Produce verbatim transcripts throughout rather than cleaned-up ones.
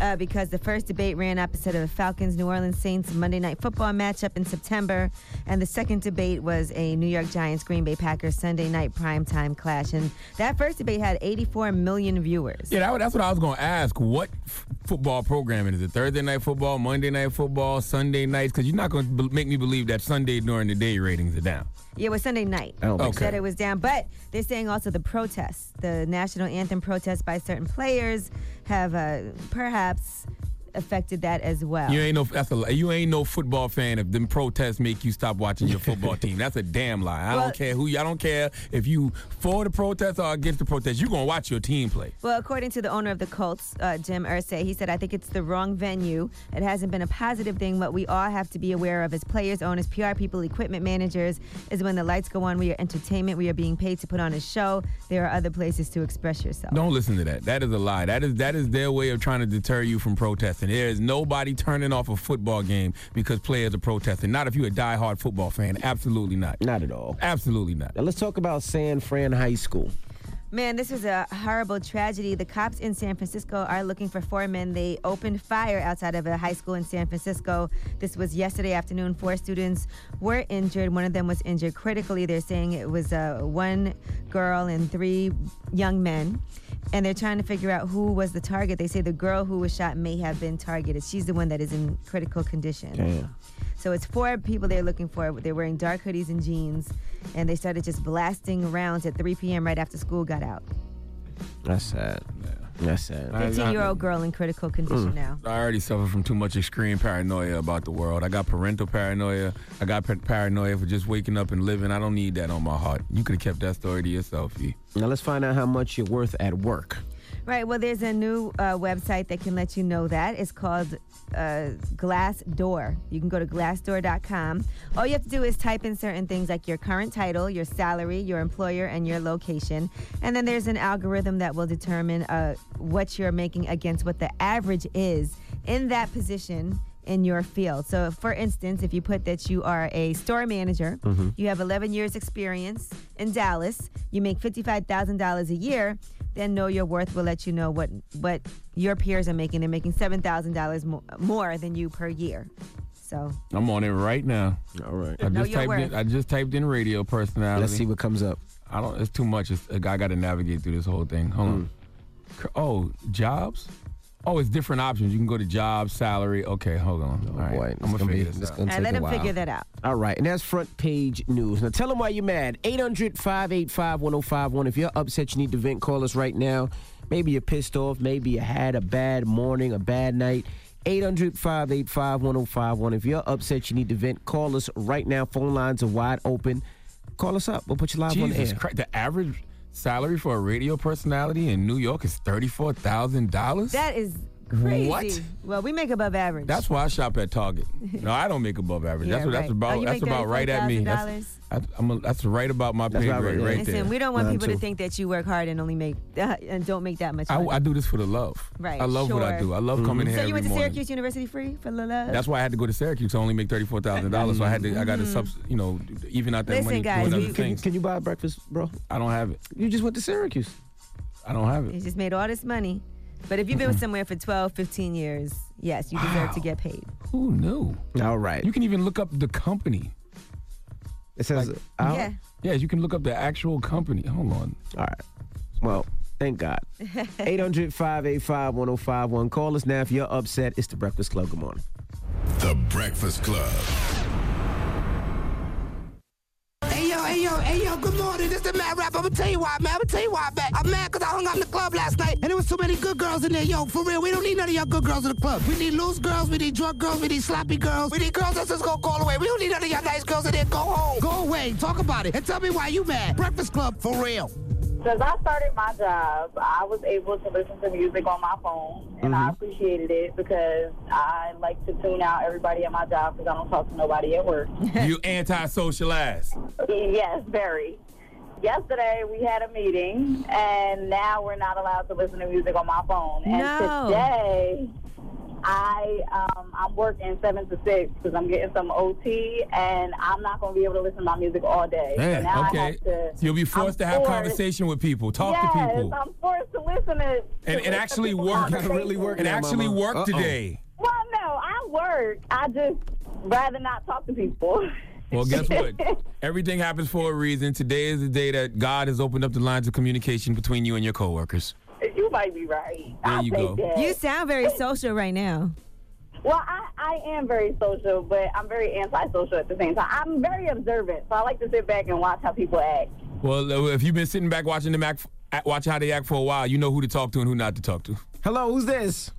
uh, because the first debate ran opposite of the Falcons-New Orleans Saints Monday Night Football matchup in September, and the second debate was a New York Giants-Green Bay Packers Sunday night primetime clash. And that first debate had eighty-four million viewers. Yeah, that, that's what I was going to ask. What f- football programming is it? Thursday night football, Monday night football, Sunday nights? Because you're not going to be- make me believe that Sunday during the day ratings are down. Yeah, it was Sunday night. Oh, They okay. said it was down. But they're saying also the protests, the national anthem protests by certain players have uh, perhaps affected that as well. You ain't no that's a you ain't no football fan if them protests make you stop watching your football team. That's a damn lie. I Well- don't care who you. I don't care if you for the protest or against the protest. You gonna watch your team play. Well, according to the owner of the Colts, uh, Jim Irsay, he said, I think it's the wrong venue. It hasn't been a positive thing. What we all have to be aware of as players, owners, P R people, equipment managers, is when the lights go on, we are entertainment. We are being paid to put on a show. There are other places to express yourself. Don't listen to that. That is a lie. That is that is their way of trying to deter you from protesting. There is nobody turning off a football game because players are protesting. Not if you're a diehard football fan. Absolutely not. Not at all. Absolutely not. Now let's talk about San Fran High School. Man, this was a horrible tragedy. The cops in San Francisco are looking for four men. They opened fire outside of a high school in San Francisco. This was yesterday afternoon. Four students were injured. One of them was injured critically. They're saying it was uh, one girl and three young men. And they're trying to figure out who was the target. They say the girl who was shot may have been targeted. She's the one that is in critical condition. Damn. So it's four people they're looking for. They're wearing dark hoodies and jeans. And they started just blasting rounds at three p.m. right after school got out. That's sad. That's sad. fifteen-year-old girl in critical condition now. I already suffer from too much extreme paranoia about the world. I got parental paranoia. I got pa- paranoia for just waking up and living. I don't need that on my heart. You could have kept that story to yourself, E. Now let's find out how much you're worth at work. Right. Well, there's a new uh, website that can let you know that. It's called uh, Glassdoor. You can go to glassdoor dot com. All you have to do is type in certain things like your current title, your salary, your employer, and your location. And then there's an algorithm that will determine uh, what you're making against what the average is in that position in your field. So, for instance, if you put that you are a store manager, Mm-hmm. you have eleven years experience in Dallas, you make fifty-five thousand dollars a year, then Know Your Worth will let you know what what your peers are making. They're making seven thousand dollars more, more than you per year. So I'm on it right now. All right. I Know just your typed worth. in, I just typed in radio personality. Let's see what comes up. I don't. It's too much. It's, I got to navigate through this whole thing. Hold on. Oh, jobs. Oh, it's different options. You can go to jobs, salary. Okay, hold on. All right, boy, I'm it's gonna gonna figure be- this it's out. gonna and take let a them while. figure that out. All right, and that's front page news. Now tell them why you're mad. eight hundred, five eight five, one oh five one. If you're upset, you need to vent, call us right now. Maybe you're pissed off. Maybe you had a bad morning, a bad night. eight hundred, five eight five, one oh five one. If you're upset, you need to vent, call us right now. Phone lines are wide open. Call us up. We'll put you live on the Jesus air. Christ! The average salary for a radio personality in New York is thirty-four thousand dollars. That is crazy. What? Well, we make above average. That's why I shop at Target. No, I don't make above average. Yeah, that's what, that's right. about. Oh, you that's make about right at me. That's, thirty-four thousand dollars? I, I'm a, that's right about my That's pay about grade right, right, yeah. there. Listen, we don't want Mine people too. to think that you work hard and only make uh, and don't make that much I, money. I do this for the love. Right, I love what I sure. do. I love coming here so every you went to morning. Syracuse University free for the love? That's why I had to go to Syracuse to only make thirty-four thousand dollars. So I had to. I got to subs, you know, even out that Listen, money guys, doing we- other Can you, things. can you buy breakfast, bro? I don't have it. You just went to Syracuse. I don't have You it. just made all this money. But if you've been somewhere for twelve, fifteen years, yes, you deserve to get paid. Who knew? All right. You can even look up the company. It says, like- out? Yeah. Yeah, you can look up the actual company. Hold on. All right. Well, thank God. eight hundred, five eight five, one oh five one. Call us now if you're upset. It's The Breakfast Club. Good morning. The Breakfast Club. Hey yo, hey yo, hey yo, good morning. This the Mad Rap. I'ma tell you why, man. I'ma tell you why, man. I'm mad because I hung out in the club last night and there was so many good girls in there. Yo, for real, we don't need none of y'all good girls in the club. We need loose girls, we need drunk girls, we need sloppy girls. We need girls that's just gonna call away. We don't need none of y'all nice girls in there. Go home. Go away. Talk about it. And tell me why you mad. Breakfast Club, for real. Since I started my job, I was able to listen to music on my phone, and I appreciated it because I like to tune out everybody at my job because I don't talk to nobody at work. You antisocial ass. Yes, very. Yesterday, we had a meeting, and now we're not allowed to listen to music on my phone. And No. today, I um, I'm working seven to six because I'm getting some O T, and I'm not going to be able to listen to my music all day. Man, so now okay. I have to, So you'll be forced I'm to have forced, conversation with people, talk yes, to people, I'm forced to listen to and, to and actually people's work. conversations. really work and now, actually mama. work Uh-oh. today. Well, no, I work. I just rather not talk to people. Well, guess what? Everything happens for a reason. Today is the day that God has opened up the lines of communication between you and your coworkers. You might be right. There I'll you take go. that. You sound very social right now. Well, I, I am very social, but I'm very antisocial at the same time. I'm very observant, so I like to sit back and watch how people act. Well, if you've been sitting back watching them act, watching how they act for a while, you know who to talk to and who not to talk to. Hello, who's this?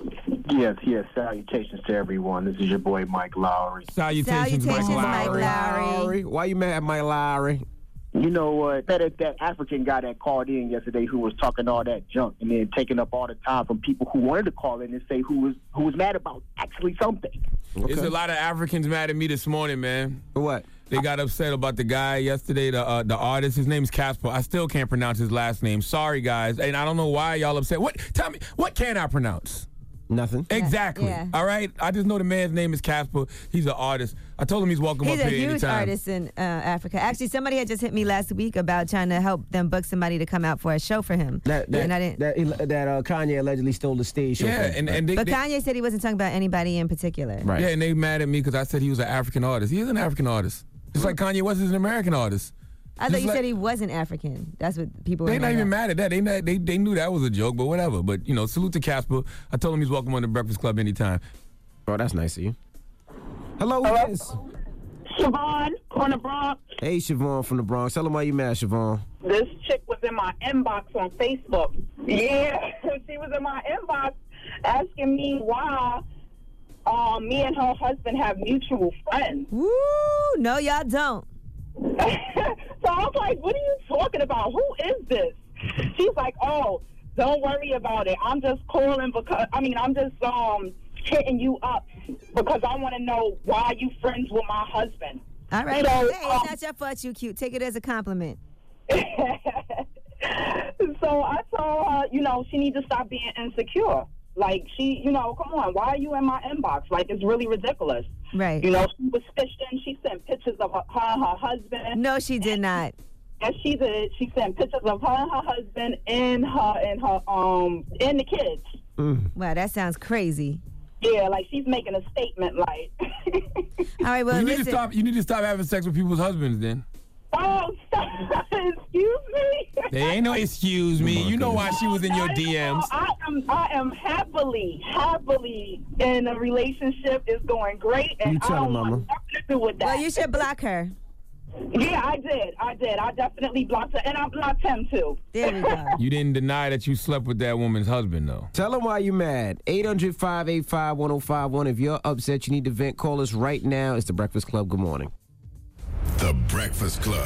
Yes, yes. Salutations to everyone. This is your boy Mike Lowry. Salutations, Salutations, Mike Mike Lowry. Lowry. Why you mad at Mike Lowry? You know what? That that African guy that called in yesterday who was talking all that junk and then taking up all the time from people who wanted to call in and say who was who was mad about actually something. Okay. There's a lot of Africans mad at me this morning, man. For what? They got upset about the guy yesterday, the uh, the artist. His name's Casper. I still can't pronounce his last name. Sorry, guys. And I don't know why y'all upset. What? Tell me, what can I pronounce? Nothing. Exactly. Yeah. All right? I just know the man's name is Casper. He's an artist. I told him he's welcome He's up a here huge anytime. artist in uh, Africa. Actually, somebody had just hit me last week about trying to help them book somebody to come out for a show for him. That that and I didn't. that, that uh, Kanye allegedly stole the stage show. Yeah, from. and, and they, but they, Kanye said he wasn't talking about anybody in particular. Right. yeah, and they mad at me because I said he was an African artist. He is an African artist. Just like Kanye West is an American artist. I thought Just you like- said he wasn't African. That's what people were They're not mad even at. mad at that. They, not, they they knew that was a joke, but whatever. But, you know, salute to Casper. I told him he's welcome on the Breakfast Club anytime. Oh, that's nice of you. Hello, who's this? Siobhan from the Bronx. Hey, Siobhan from the Bronx. Tell them why you mad, Siobhan. This chick was in my inbox on Facebook. Yeah, she was in my inbox asking me why um, me and her husband have mutual friends. Woo! No, y'all don't. So I was like, what are you talking about? Who is this? She's like, oh, don't worry about it. I'm just calling because, I mean, I'm just um hitting you up because I want to know why you friends with my husband. All right. So, hey, um, it's not your fault you cute. Take it as a compliment. So I told her, you know, she needs to stop being insecure. Like, she, you know, come on, why are you in my inbox? Like, it's really ridiculous. Right. You know, she was fishing. She sent pictures of her, her and her husband. No, she did not. And she did. She sent pictures of her and her husband and her and her um and the kids. Mm. Wow, that sounds crazy. Yeah, like she's making a statement. Like, all right, well, you need listen. to stop. You need to stop having sex with people's husbands, then. oh, stop. Excuse me. There ain't no excuse me. You know why she was in your D Ms. I am. I am happily, happily in a relationship. It's going great, and You I tell her, don't mama. want nothing to do with that. Well, you should block her. Yeah, I did. I did. I definitely blocked her, and I blocked him too. There we go. You didn't deny that you slept with that woman's husband, though. Tell them why you mad. eight hundred, five eight five, one oh five one. If you're upset, you need to vent. Call us right now. It's The Breakfast Club. Good morning. The Breakfast Club.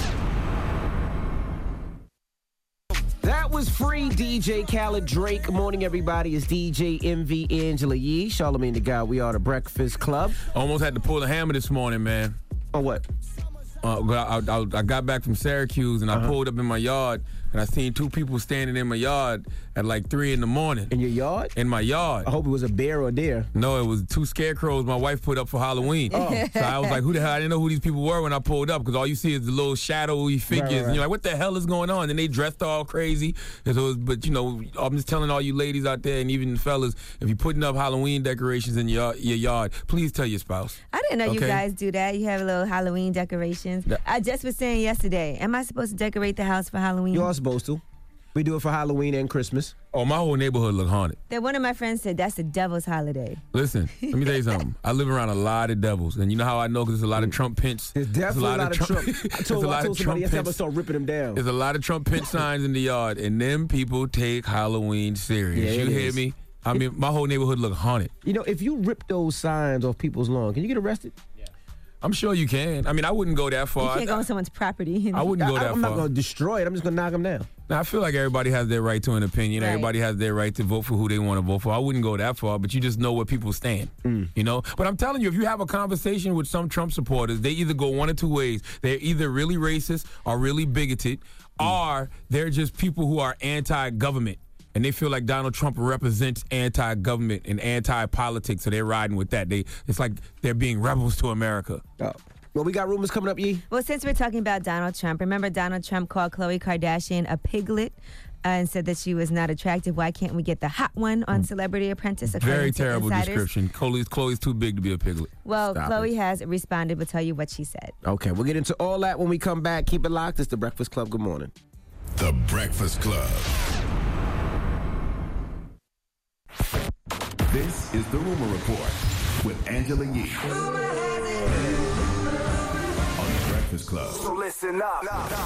That was free D J Khaled Drake. Good morning, everybody. It's D J M V Angela Yee, Charlamagne the God. We are The Breakfast Club. Almost had to pull the hammer this morning, man. Oh, what? Uh, I, I, I got back from Syracuse and I Uh-huh. pulled up in my yard and I seen two people standing in my yard at like three in the morning. In your yard? In my yard. I hope it was a bear or a deer. No, it was two scarecrows my wife put up for Halloween. Oh. So I was like, who the hell? I didn't know who these people were when I pulled up because all you see is the little shadowy figures. Right, right, And you're like, what the hell is going on? And they dressed all crazy. And so it was, but, you know, I'm just telling all you ladies out there and even the fellas, if you're putting up Halloween decorations in your, your yard, please tell your spouse. I didn't know you Okay? guys do that. You have a little Halloween decorations. Yeah. I just was saying yesterday, am I supposed to decorate the house for Halloween? You are supposed to. We do it for Halloween and Christmas. Oh, my whole neighborhood look haunted. Then one of my friends said that's the devil's holiday. Listen, let me tell you something. I live around a lot of devils, and you know how I know because there's a lot of Trump pinch. There's definitely a lot of Trump. I there's told, a I lot told of somebody Trump yesterday I'm going to pinch. start ripping them down. There's a lot of Trump pinch signs in the yard, and them people take Halloween serious. Yeah, you it hear is. me? I mean, my whole neighborhood look haunted. You know, if you rip those signs off people's lawn, can you get arrested? I'm sure you can. I mean, I wouldn't go that You far. can't go on someone's property. I wouldn't go I, that I'm far. not going to destroy it. I'm just going to knock them down. Now, I feel like everybody has their right to an opinion. Right. Everybody has their right to vote for who they want to vote for. I wouldn't go that far, but you just know where people stand. Mm. You know? But I'm telling you, if you have a conversation with some Trump supporters, they either go one or two ways. They're either really racist or really bigoted, Mm. or they're just people who are anti-government. and they feel like Donald Trump represents anti-government and anti-politics, so they're riding with that. They It's like they're being rebels to America. Oh. Well, we got rumors coming up, Yee. Well, since we're talking about Donald Trump, remember Donald Trump called Khloe Kardashian a piglet uh, and said that she was not attractive. Why can't we get the hot one on Celebrity Apprentice? Very to terrible insiders? description. Khloe's, Khloe's too big to be a piglet. Well, Stop Khloe it. has responded. We'll tell you what she said. Okay, we'll get into all that when we come back. Keep it locked. It's The Breakfast Club. Good morning. The Breakfast Club. This is the Rumor Report with Angela Yee. On The Breakfast Club. So listen up.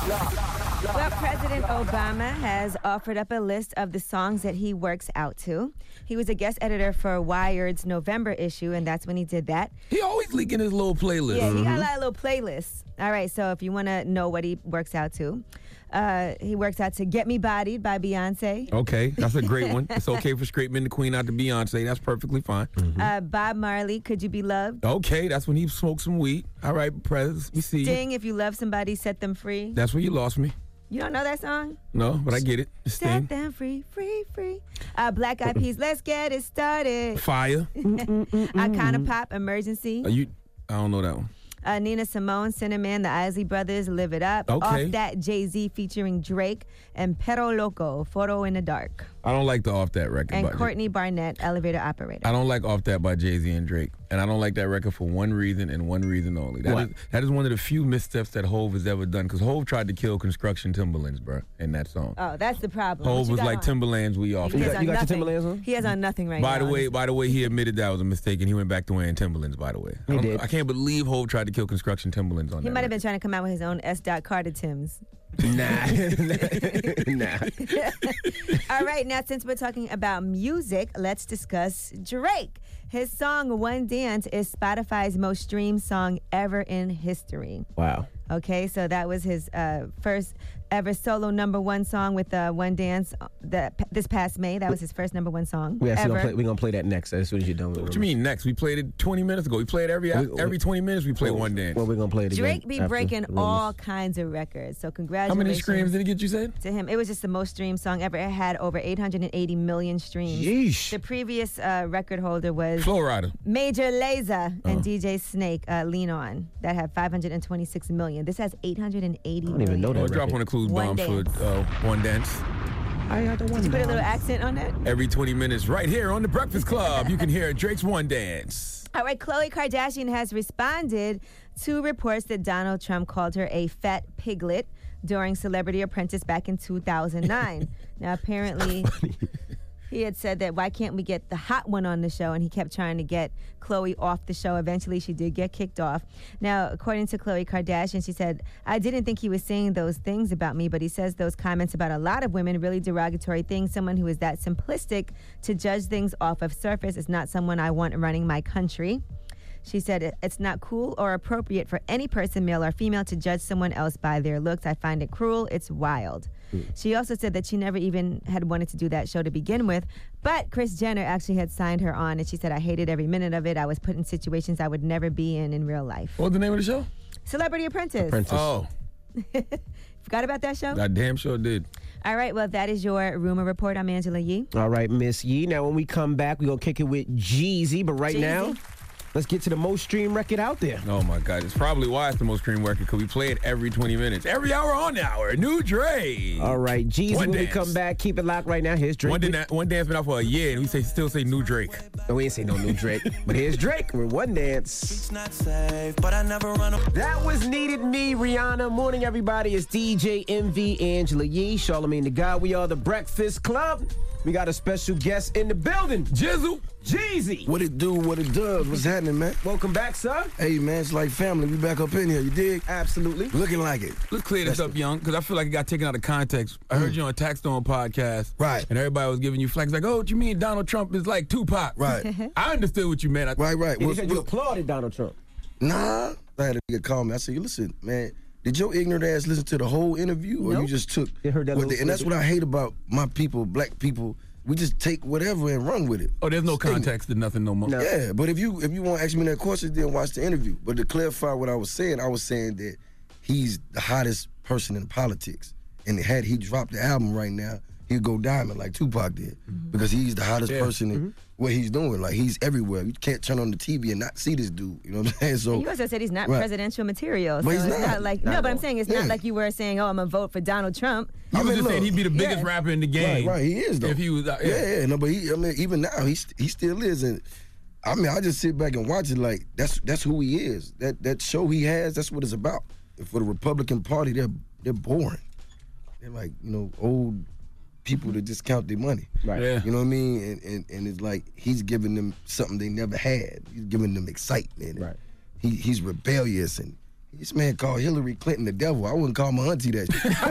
Well, President Obama has offered up a list of the songs that he works out to. He was a guest editor for Wired's November issue, and that's when he did that. He always leaking his little playlist. Yeah, he got Mhm. a lot of little playlists. All right, so if you want to know what he works out to, uh, he works out to Get Me Bodied by Beyonce. Okay, that's a great one. It's okay for straight men to queen out to Beyonce. That's perfectly fine. Uh, Bob Marley, Could You Be Loved? Okay, that's when he smoked some weed. All right, Prez, we see you. Sting, If You Love Somebody, Set Them Free. That's where you lost me. You don't know that song? No, but I get it. It's Set Sting. them free, free, free. Uh, Black Eyed Peas, Let's Get It Started. Fire. Icona Pop, Emergency. Are you? I don't know that one. Uh, Nina Simone, Cinnamon, the Isley Brothers, Live It Up. Okay. Off That, Jay-Z featuring Drake, and Pero Loco, Photo in the Dark. I don't like the Off That record. And by Courtney Barnett, Elevator Operator. I don't like Off That by Jay-Z and Drake. And I don't like that record for one reason and one reason only. That What? is that is one of the few missteps that Hove has ever done. Because Hove tried to kill Construction Timberlands, bro, in that song. Oh, that's the problem. Hove What you was got like on? Timberlands, we off. He has got- on you got your nothing. Timberlands on? He has on nothing right By now. the way, by the way, he admitted that was a mistake, and he went back to wearing Timberlands. By the way, I, He don't- did. I can't believe Hove tried to kill Construction Timberlands on He that. might have been record. trying to come out with his own S. Carter Tims. Nah. nah. All right, now since we're talking about music, let's discuss Drake. His song One Dance is Spotify's most streamed song ever in history. Wow. Okay, so that was his uh, first ever solo number one song with uh, One Dance uh, that this past May. That was his first number one song We actually ever. gonna play, we're gonna play that next as soon as you're done with it. What you mean next? We played it twenty minutes ago. We played every We- we- every twenty minutes. We play One Dance. Well, we're gonna play it again. Drake be after breaking the rumors. all kinds of records. So How congratulations. many streams did he get? You said? To him, it was just the most streamed song ever. It had over eight hundred eighty million streams. Yeesh. The previous uh, record holder was Flow Rider. Major Lazer and Oh. D J Snake, uh, Lean On, that had five hundred twenty-six million. This has eight hundred eighty I don't even know million. that Oh, drop record. one of Clues One bombs for uh, One Dance. I had the one. Did you put a down. little accent on that? Every twenty minutes, right here on The Breakfast Club, you can hear Drake's One Dance. All right, Khloe Kardashian has responded to reports that Donald Trump called her a fat piglet during Celebrity Apprentice back in two thousand nine. Now, apparently, he had said that why can't we get the hot one on the show? And he kept trying to get Khloe off the show. Eventually, she did get kicked off. Now, according to Khloe Kardashian, she said, I didn't think he was saying those things about me, but he says those comments about a lot of women, really derogatory things. Someone who is that simplistic to judge things off of surface is not someone I want running my country. She said, "It- it's not cool or appropriate for any person, male or female, to judge someone else by their looks. I find it cruel. It's wild." She also said that she never even had wanted to do that show to begin with, but Kris Jenner actually had signed her on, and she said, I hated every minute of it. I was put in situations I would never be in in real life. What's the name of the show? Celebrity Apprentice. Apprentice. Oh, Forgot about that show? I damn sure did. All right, well, that is your rumor report. I'm Angela Yee. All right, Miss Yee. Now, when we come back, we're going to kick it with Jeezy. But right Jeezy. now, let's get to the most streamed record out there. Oh my God, it's probably why it's the most streamed record because we play it every twenty minutes, every hour on the hour. New Drake. All right, Jeezy, One when we Dance. come back, keep it locked right now. Here's Drake. One, with- dan- one dance been out for a year, and we say still say New Drake. No, we ain't say no new Drake. But here's Drake with One Dance. It's not safe, but I never run a- That was Needed Me, Rihanna. Morning, everybody. It's D J M V, Angela Yee, Charlamagne the God. We are The Breakfast Club. We got a special guest in the building. Jizzle. Jeezy. What it do, what it does, what's happening, man? Welcome back, sir. Hey, man, it's like family. We back up in here, you dig? Absolutely. Looking like it. Let's clear this That's up, Young, because I feel like it got taken out of context. I heard you on Taxstone podcast. Right. And everybody was giving you flags like, oh, what you mean Donald Trump is like Tupac? Right. I understood what you meant. I- Right, right. He What- said you what- applauded Donald Trump. Nah. I had a nigga call me. I said, listen, man, did your ignorant ass listen to the whole interview or you Nope. just took They heard that what little the- and that's snippet. what I hate about my people, black people. We just take whatever and run with it. Oh, there's no It's ignorant. context to nothing no more. No. Yeah, but if you if you want to ask me that question, then watch the interview. But to clarify what I was saying, I was saying that he's the hottest person in politics. And had he dropped the album right now, he'd go diamond like Tupac did mm-hmm. because he's the hottest yeah. person in mm-hmm. what he's doing. Like, he's everywhere. You can't turn on the T V and not see this dude. You know what I'm saying? So and you also said he's not right. presidential material. So but he's it's not. not like, not no, but I'm saying it's yeah. not like you were saying, oh, I'm going to vote for Donald Trump. You I was mean, just look, saying he'd be the biggest yeah. rapper in the game. Right, right, he is, though. If he was, uh, yeah. yeah, yeah, no, but he, I mean, even now, he, he still is. And I mean, I just sit back and watch it like, that's that's who he is. That that show he has, that's what it's about. And for the Republican Party, they're they're boring. They're like, you know, old people that just count their money. Right. Yeah. You know what I mean? And, and and it's like he's giving them something they never had. He's giving them excitement. Right. He he's rebellious, and this man called Hillary Clinton the devil. I wouldn't call my auntie that.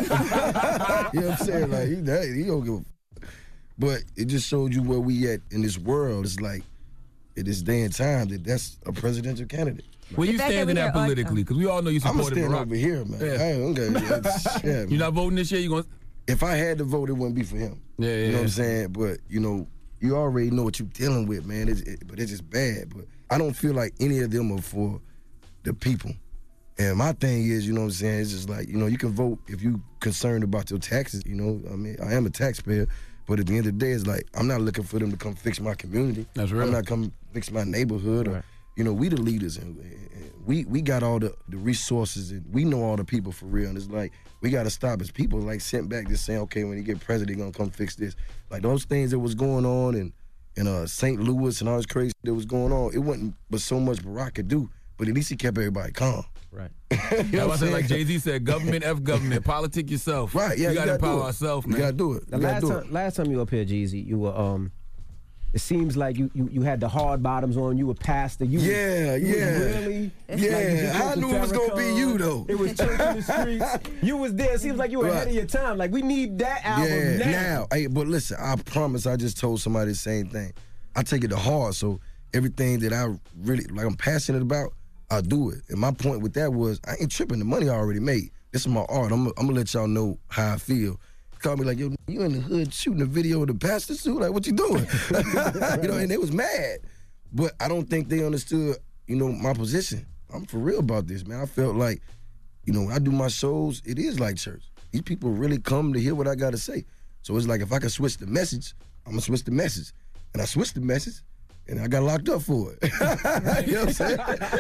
You know what I'm saying? Like he that, he don't give a. But it just showed you where we at in this world. It's like in this day and time that that's a presidential candidate. Where you stand in that politically? Because we all know you I'm supported stand Barack. over here, man. Yeah. I ain't, okay, yeah, You're not voting this year? You going? If I had to vote, it wouldn't be for him. Yeah, yeah. You know yeah. what I'm saying? But, you know, you already know what you're dealing with, man. It's, it, but it's just bad. But I don't feel like any of them are for the people. And my thing is, you know what I'm saying, it's just like, you know, you can vote if you concerned about your taxes, you know. I mean, I am a taxpayer, but at the end of the day, it's like, I'm not looking for them to come fix my community. That's real. I'm not come fix my neighborhood. Right. Or, you know, we the leaders, and, and we we got all the, the resources, and we know all the people for real. And it's like, we got to stop as people, like, sent back just saying, okay, when you get president, they're going to come fix this. Like, those things that was going on in, in uh, Saint Louis and all this crazy that was going on, it wasn't but so much Barack could do, but at least he kept everybody calm. Right. You know what I'm saying? Like Jay-Z said, government F government, politic yourself. Right, yeah, we you got to gotta do empower it. ourselves, You man. got to do it. The You gotta last do time, it. last time you were up here, Jeezy, you were um. It seems like you, you, you had the hard bottoms on. You were pastor. You Yeah, you yeah. Really? Yeah, Like you just I went to knew it was gonna be Farrakhan. you, though. It was church in the streets. You was there. It seems like you were ahead Right. of your time. Like, we need that album Yeah, now. now. Hey, but listen, I promise I just told somebody the same thing. I take it to heart, so everything that I really, like, I'm passionate about, I do it. And my point with that was, I ain't tripping. The money I already made. This is my art. I'm, I'm gonna let y'all know how I feel. Called me like, yo, you in the hood shooting a video of the pastor suit? Like, what you doing? You know, and they was mad. But I don't think they understood, you know, my position. I'm for real about this, man. I felt like, you know, when I do my shows, it is like church. These people really come to hear what I got to say. So it's like, if I can switch the message, I'm going to switch the message. And I switched the message, and I got locked up for it. You know what I'm saying?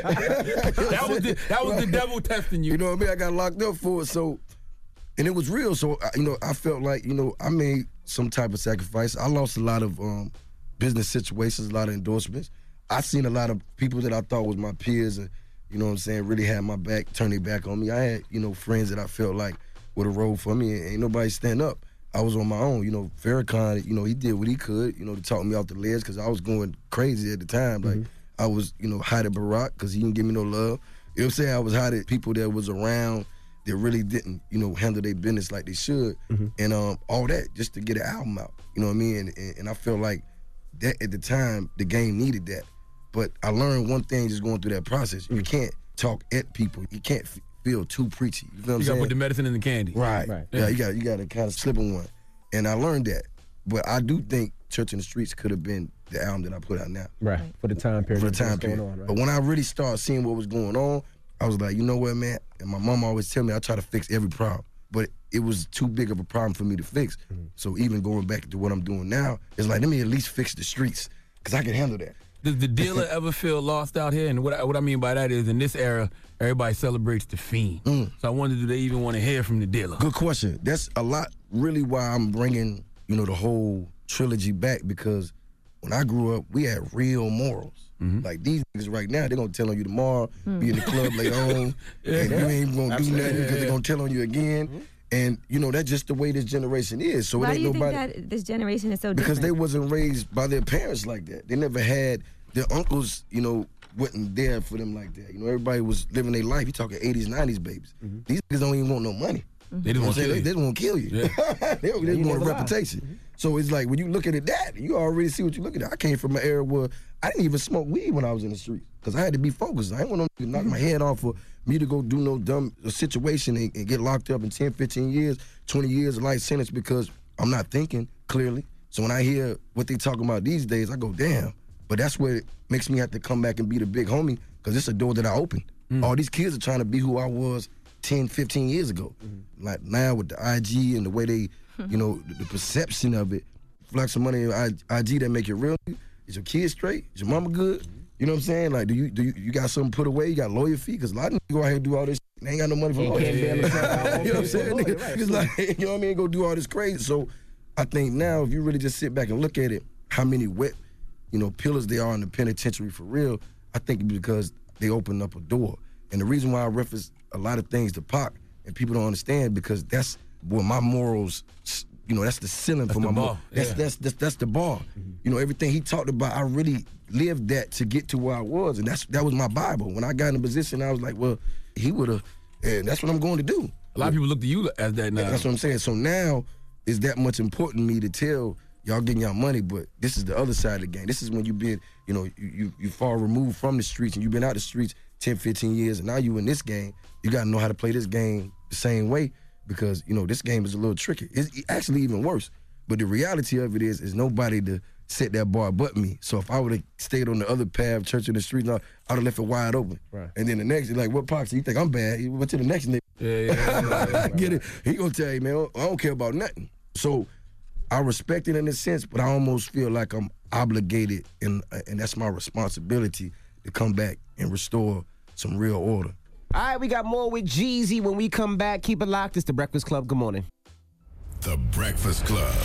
that was the, that was the devil testing you. You know what I mean? I got locked up for it, so, and it was real. So, you know, I felt like, you know, I made some type of sacrifice. I lost a lot of um, business situations, a lot of endorsements. I seen a lot of people that I thought was my peers and, you know what I'm saying, really had my back, turned their back on me. I had, you know, friends that I felt like would have rolled for me, and ain't nobody stand up. I was on my own. You know, Farrakhan, you know, he did what he could, you know, to talk me off the ledge because I was going crazy at the time. Like, mm-hmm. I was, you know, hot at Barack because he didn't give me no love. You know what I'm saying? I was hot at people that was around that really didn't, you know, handle their business like they should. Mm-hmm. And um, all that just to get an album out. You know what I mean? And, and, and I felt like that at the time, the game needed that. But I learned one thing just going through that process. You can't talk at people. You can't f- feel too preachy. You know what I'm You got saying? to put the medicine in the candy. Right. Right. Yeah, you got you got to kind of slip on one. And I learned that. But I do think Church in the Streets could have been the album that I put out now. Right. For the time period. For the time what's period. going on, right? But when I really started seeing what was going on, I was like, you know what, man? And my mom always tell me I try to fix every problem. But it was too big of a problem for me to fix. Mm-hmm. So even going back to what I'm doing now, it's like, let me at least fix the streets because I can handle that. Does the dealer ever feel lost out here? And what I, what I mean by that is, in this era, everybody celebrates the fiend. Mm. So I wonder, do they even want to hear from the dealer? Good question. That's a lot, really, why I'm bringing, you know, the whole trilogy back, because when I grew up, we had real morals. Mm-hmm. Like these niggas right now, they're gonna tell on you tomorrow, mm. be in the club later on, yeah, and yeah. you ain't gonna Absolutely. do nothing because yeah, yeah. they're gonna tell on you again. Mm-hmm. And you know that's just the way this generation is. So why it ain't do you nobody think that this generation is so because different? they wasn't raised by their parents like that. They never had their uncles, you know, wasn't there for them like that. You know, everybody was living their life. You talking eighties, nineties babies. Mm-hmm. These niggas don't even want no money. Mm-hmm. They just want to kill they, you. they just want to kill you. Yeah. they they you want a never reputation. Mm-hmm. So it's like when you look at it that, you already see what you look at. I came from an era where I didn't even smoke weed when I was in the streets because I had to be focused. I didn't want to knock my head off for me to go do no dumb situation and, and get locked up in ten, fifteen years, twenty years of life sentence because I'm not thinking clearly. So when I hear what they talking about these days, I go, damn. But that's what it makes me have to come back and be the big homie because it's a door that I opened. Mm. All these kids are trying to be who I was ten, fifteen years ago. Mm-hmm. Like now with the I G and the way they you know, the, the perception of it. Like some money on I G that make it real. Is your kid straight? Is your mama good? You know what I'm saying? Like, do you do you, you got something put away? You got lawyer fee? Because a lot of niggas go out here and do all this shit. They ain't got no money for lawyers. Yeah, yeah, yeah. You know what I'm saying? Right, It's like, you know what I mean? Go do all this crazy. So I think now, if you really just sit back and look at it, how many wet, you know, pillars there are in the penitentiary for real, I think it's because they opened up a door. And the reason why I reference a lot of things to Pac, and people don't understand, because that's where my morals, you know, that's the ceiling That's for the my bar. morals. That's, Yeah. that's, that's, that's the bar. Mm-hmm. You know, everything he talked about, I really lived that to get to where I was. And that's that was my Bible. When I got in a position, I was like, well, he would have, and that's what I'm going to do. A lot of people look to you as that now. Yeah, that's what I'm saying. So now it's that much important to me to tell y'all getting y'all money, but this is the other side of the game. This is when you've been, you know, you, you, you far removed from the streets, and you've been out the streets ten, fifteen years, and now you in this game. You got to know how to play this game the same way, because, you know, this game is a little tricky. It's actually even worse. But the reality of it is, is nobody to set that bar but me. So if I would have stayed on the other path, church in the street, I would have left it wide open. Right. And then the next, like, what Pox, you think I'm bad? He went to the next nigga. Yeah, yeah, yeah, yeah. I get it. He gonna tell you, man, I don't care about nothing. So I respect it in a sense, but I almost feel like I'm obligated, and and that's my responsibility to come back and restore some real order. All right, we got more with Jeezy when we come back. Keep it locked. It's The Breakfast Club. Good morning. The Breakfast Club.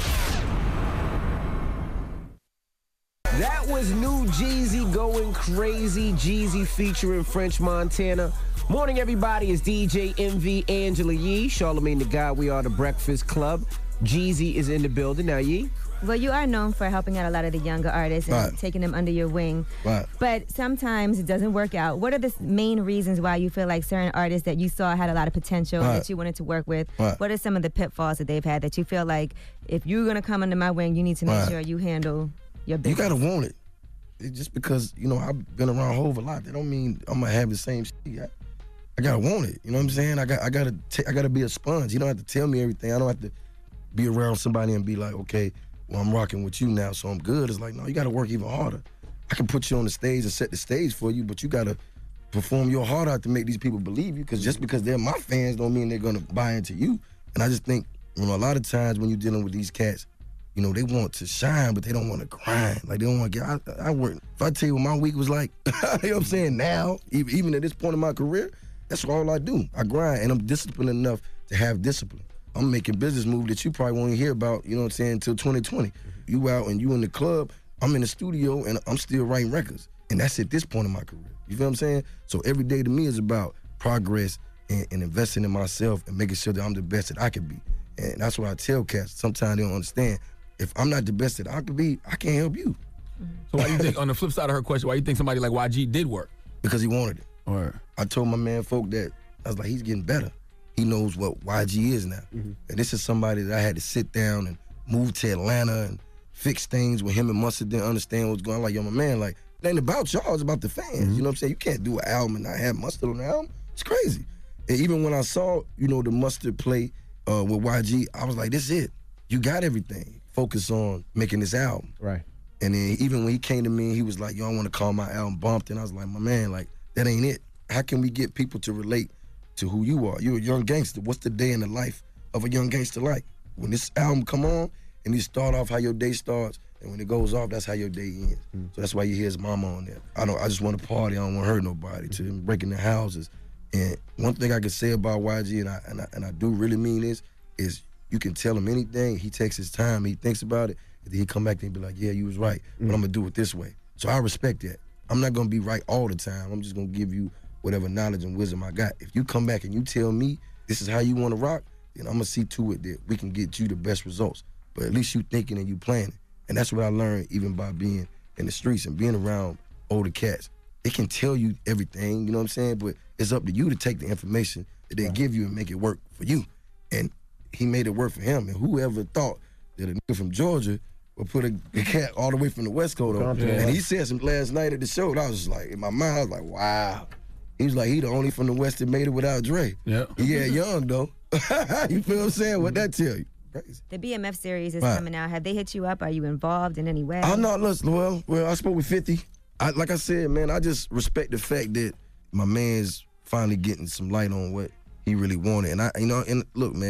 That was new Jeezy going crazy. Jeezy featuring French Montana. Morning, everybody. It's D J M V, Angela Yee, Charlamagne the God. We are The Breakfast Club. Jeezy is in the building. Now, Yee? Well, you are known for helping out a lot of the younger artists and Right. taking them under your wing. Right. But sometimes it doesn't work out. What are the main reasons why you feel like certain artists that you saw had a lot of potential Right. that you wanted to work with? Right. What are some of the pitfalls that they've had that you feel like if you're going to come under my wing, you need to make Right. sure you handle your You business? gotta want it. It just because, you know, I've been around Hov a lot, that don't mean I'm gonna have the same shit. I, I gotta want it. You know what I'm saying? I got I gotta t- I gotta be a sponge. You don't have to tell me everything. I don't have to be around somebody and be like, okay, well, I'm rocking with you now, so I'm good. It's like, no, you gotta work even harder. I can put you on the stage and set the stage for you, but you gotta perform your heart out to make these people believe you, because just because they're my fans don't mean they're gonna buy into you. And I just think, you know, a lot of times when you're dealing with these cats, you know, they want to shine, but they don't want to grind. Like, they don't want to get, I, I work. If I tell you what my week was like, you know what I'm saying, now, even, even at this point in my career, that's all I do. I grind, and I'm disciplined enough to have discipline. I'm making business moves that you probably won't hear about, you know what I'm saying, until twenty twenty. You out and you in the club, I'm in the studio, and I'm still writing records. And that's at this point in my career. You feel what I'm saying? So every day to me is about progress and, and investing in myself and making sure that I'm the best that I can be. And that's what I tell cats. Sometimes they don't understand. If I'm not the best that I could be, I can't help you. So why do you think, on the flip side of her question, why do you think somebody like Y G did work? Because he wanted it. Or I told my man folk that, I was like, he's getting better. He knows what Y G is now. Mm-hmm. And this is somebody that I had to sit down and move to Atlanta and fix things with him, and Mustard didn't understand what's going on. Like, yo, my man, like, it ain't about y'all, it's about the fans. Mm-hmm. You know what I'm saying? You can't do an album and not have Mustard on the album. It's crazy. And even when I saw, you know, the Mustard play uh, with Y G, I was like, this is it. You got everything. Focus on making this album. Right. And then even when he came to me, he was like, yo, I want to call my album Bumped. And I was like, my man, like, that ain't it. How can we get people to relate to who you are? You're a young gangster. What's the day in the life of a young gangster like? When this album come on, and you start off how your day starts, and when it goes off, that's how your day ends. Mm. So that's why you hear his mama on there. I don't. I just want to party. I don't want to hurt nobody. Mm. To him breaking their houses. And one thing I can say about Y G, and I, and I and I do really mean this, is you can tell him anything. He takes his time. He thinks about it. And then he come back and be like, yeah, you was right, but mm. I'm gonna do it this way. So I respect that. I'm not gonna be right all the time. I'm just gonna give you whatever knowledge and wisdom I got. If you come back and you tell me this is how you want to rock, then I'm gonna see to it that we can get you the best results. But at least you thinking and you planning. And that's what I learned even by being in the streets and being around older cats. They can tell you everything, you know what I'm saying? But it's up to you to take the information that they right. give you and make it work for you. And he made it work for him. And whoever thought that a nigga from Georgia would put a, a cat all the way from the West Coast on. Yeah. And he said some last night at the show, and I was just like, in my mind, I was like, wow. He was like, he the only from the West that made it without Dre. Yeah. Yeah, young though. You feel what I'm saying? What that tell you? Crazy. The B M F series is right. coming out. Have they hit you up? Are you involved in any way? I'm not, listen, well, well, I spoke with fifty. I, like I said, man, I just respect the fact that my man's finally getting some light on what he really wanted. And I, you know, and look, man,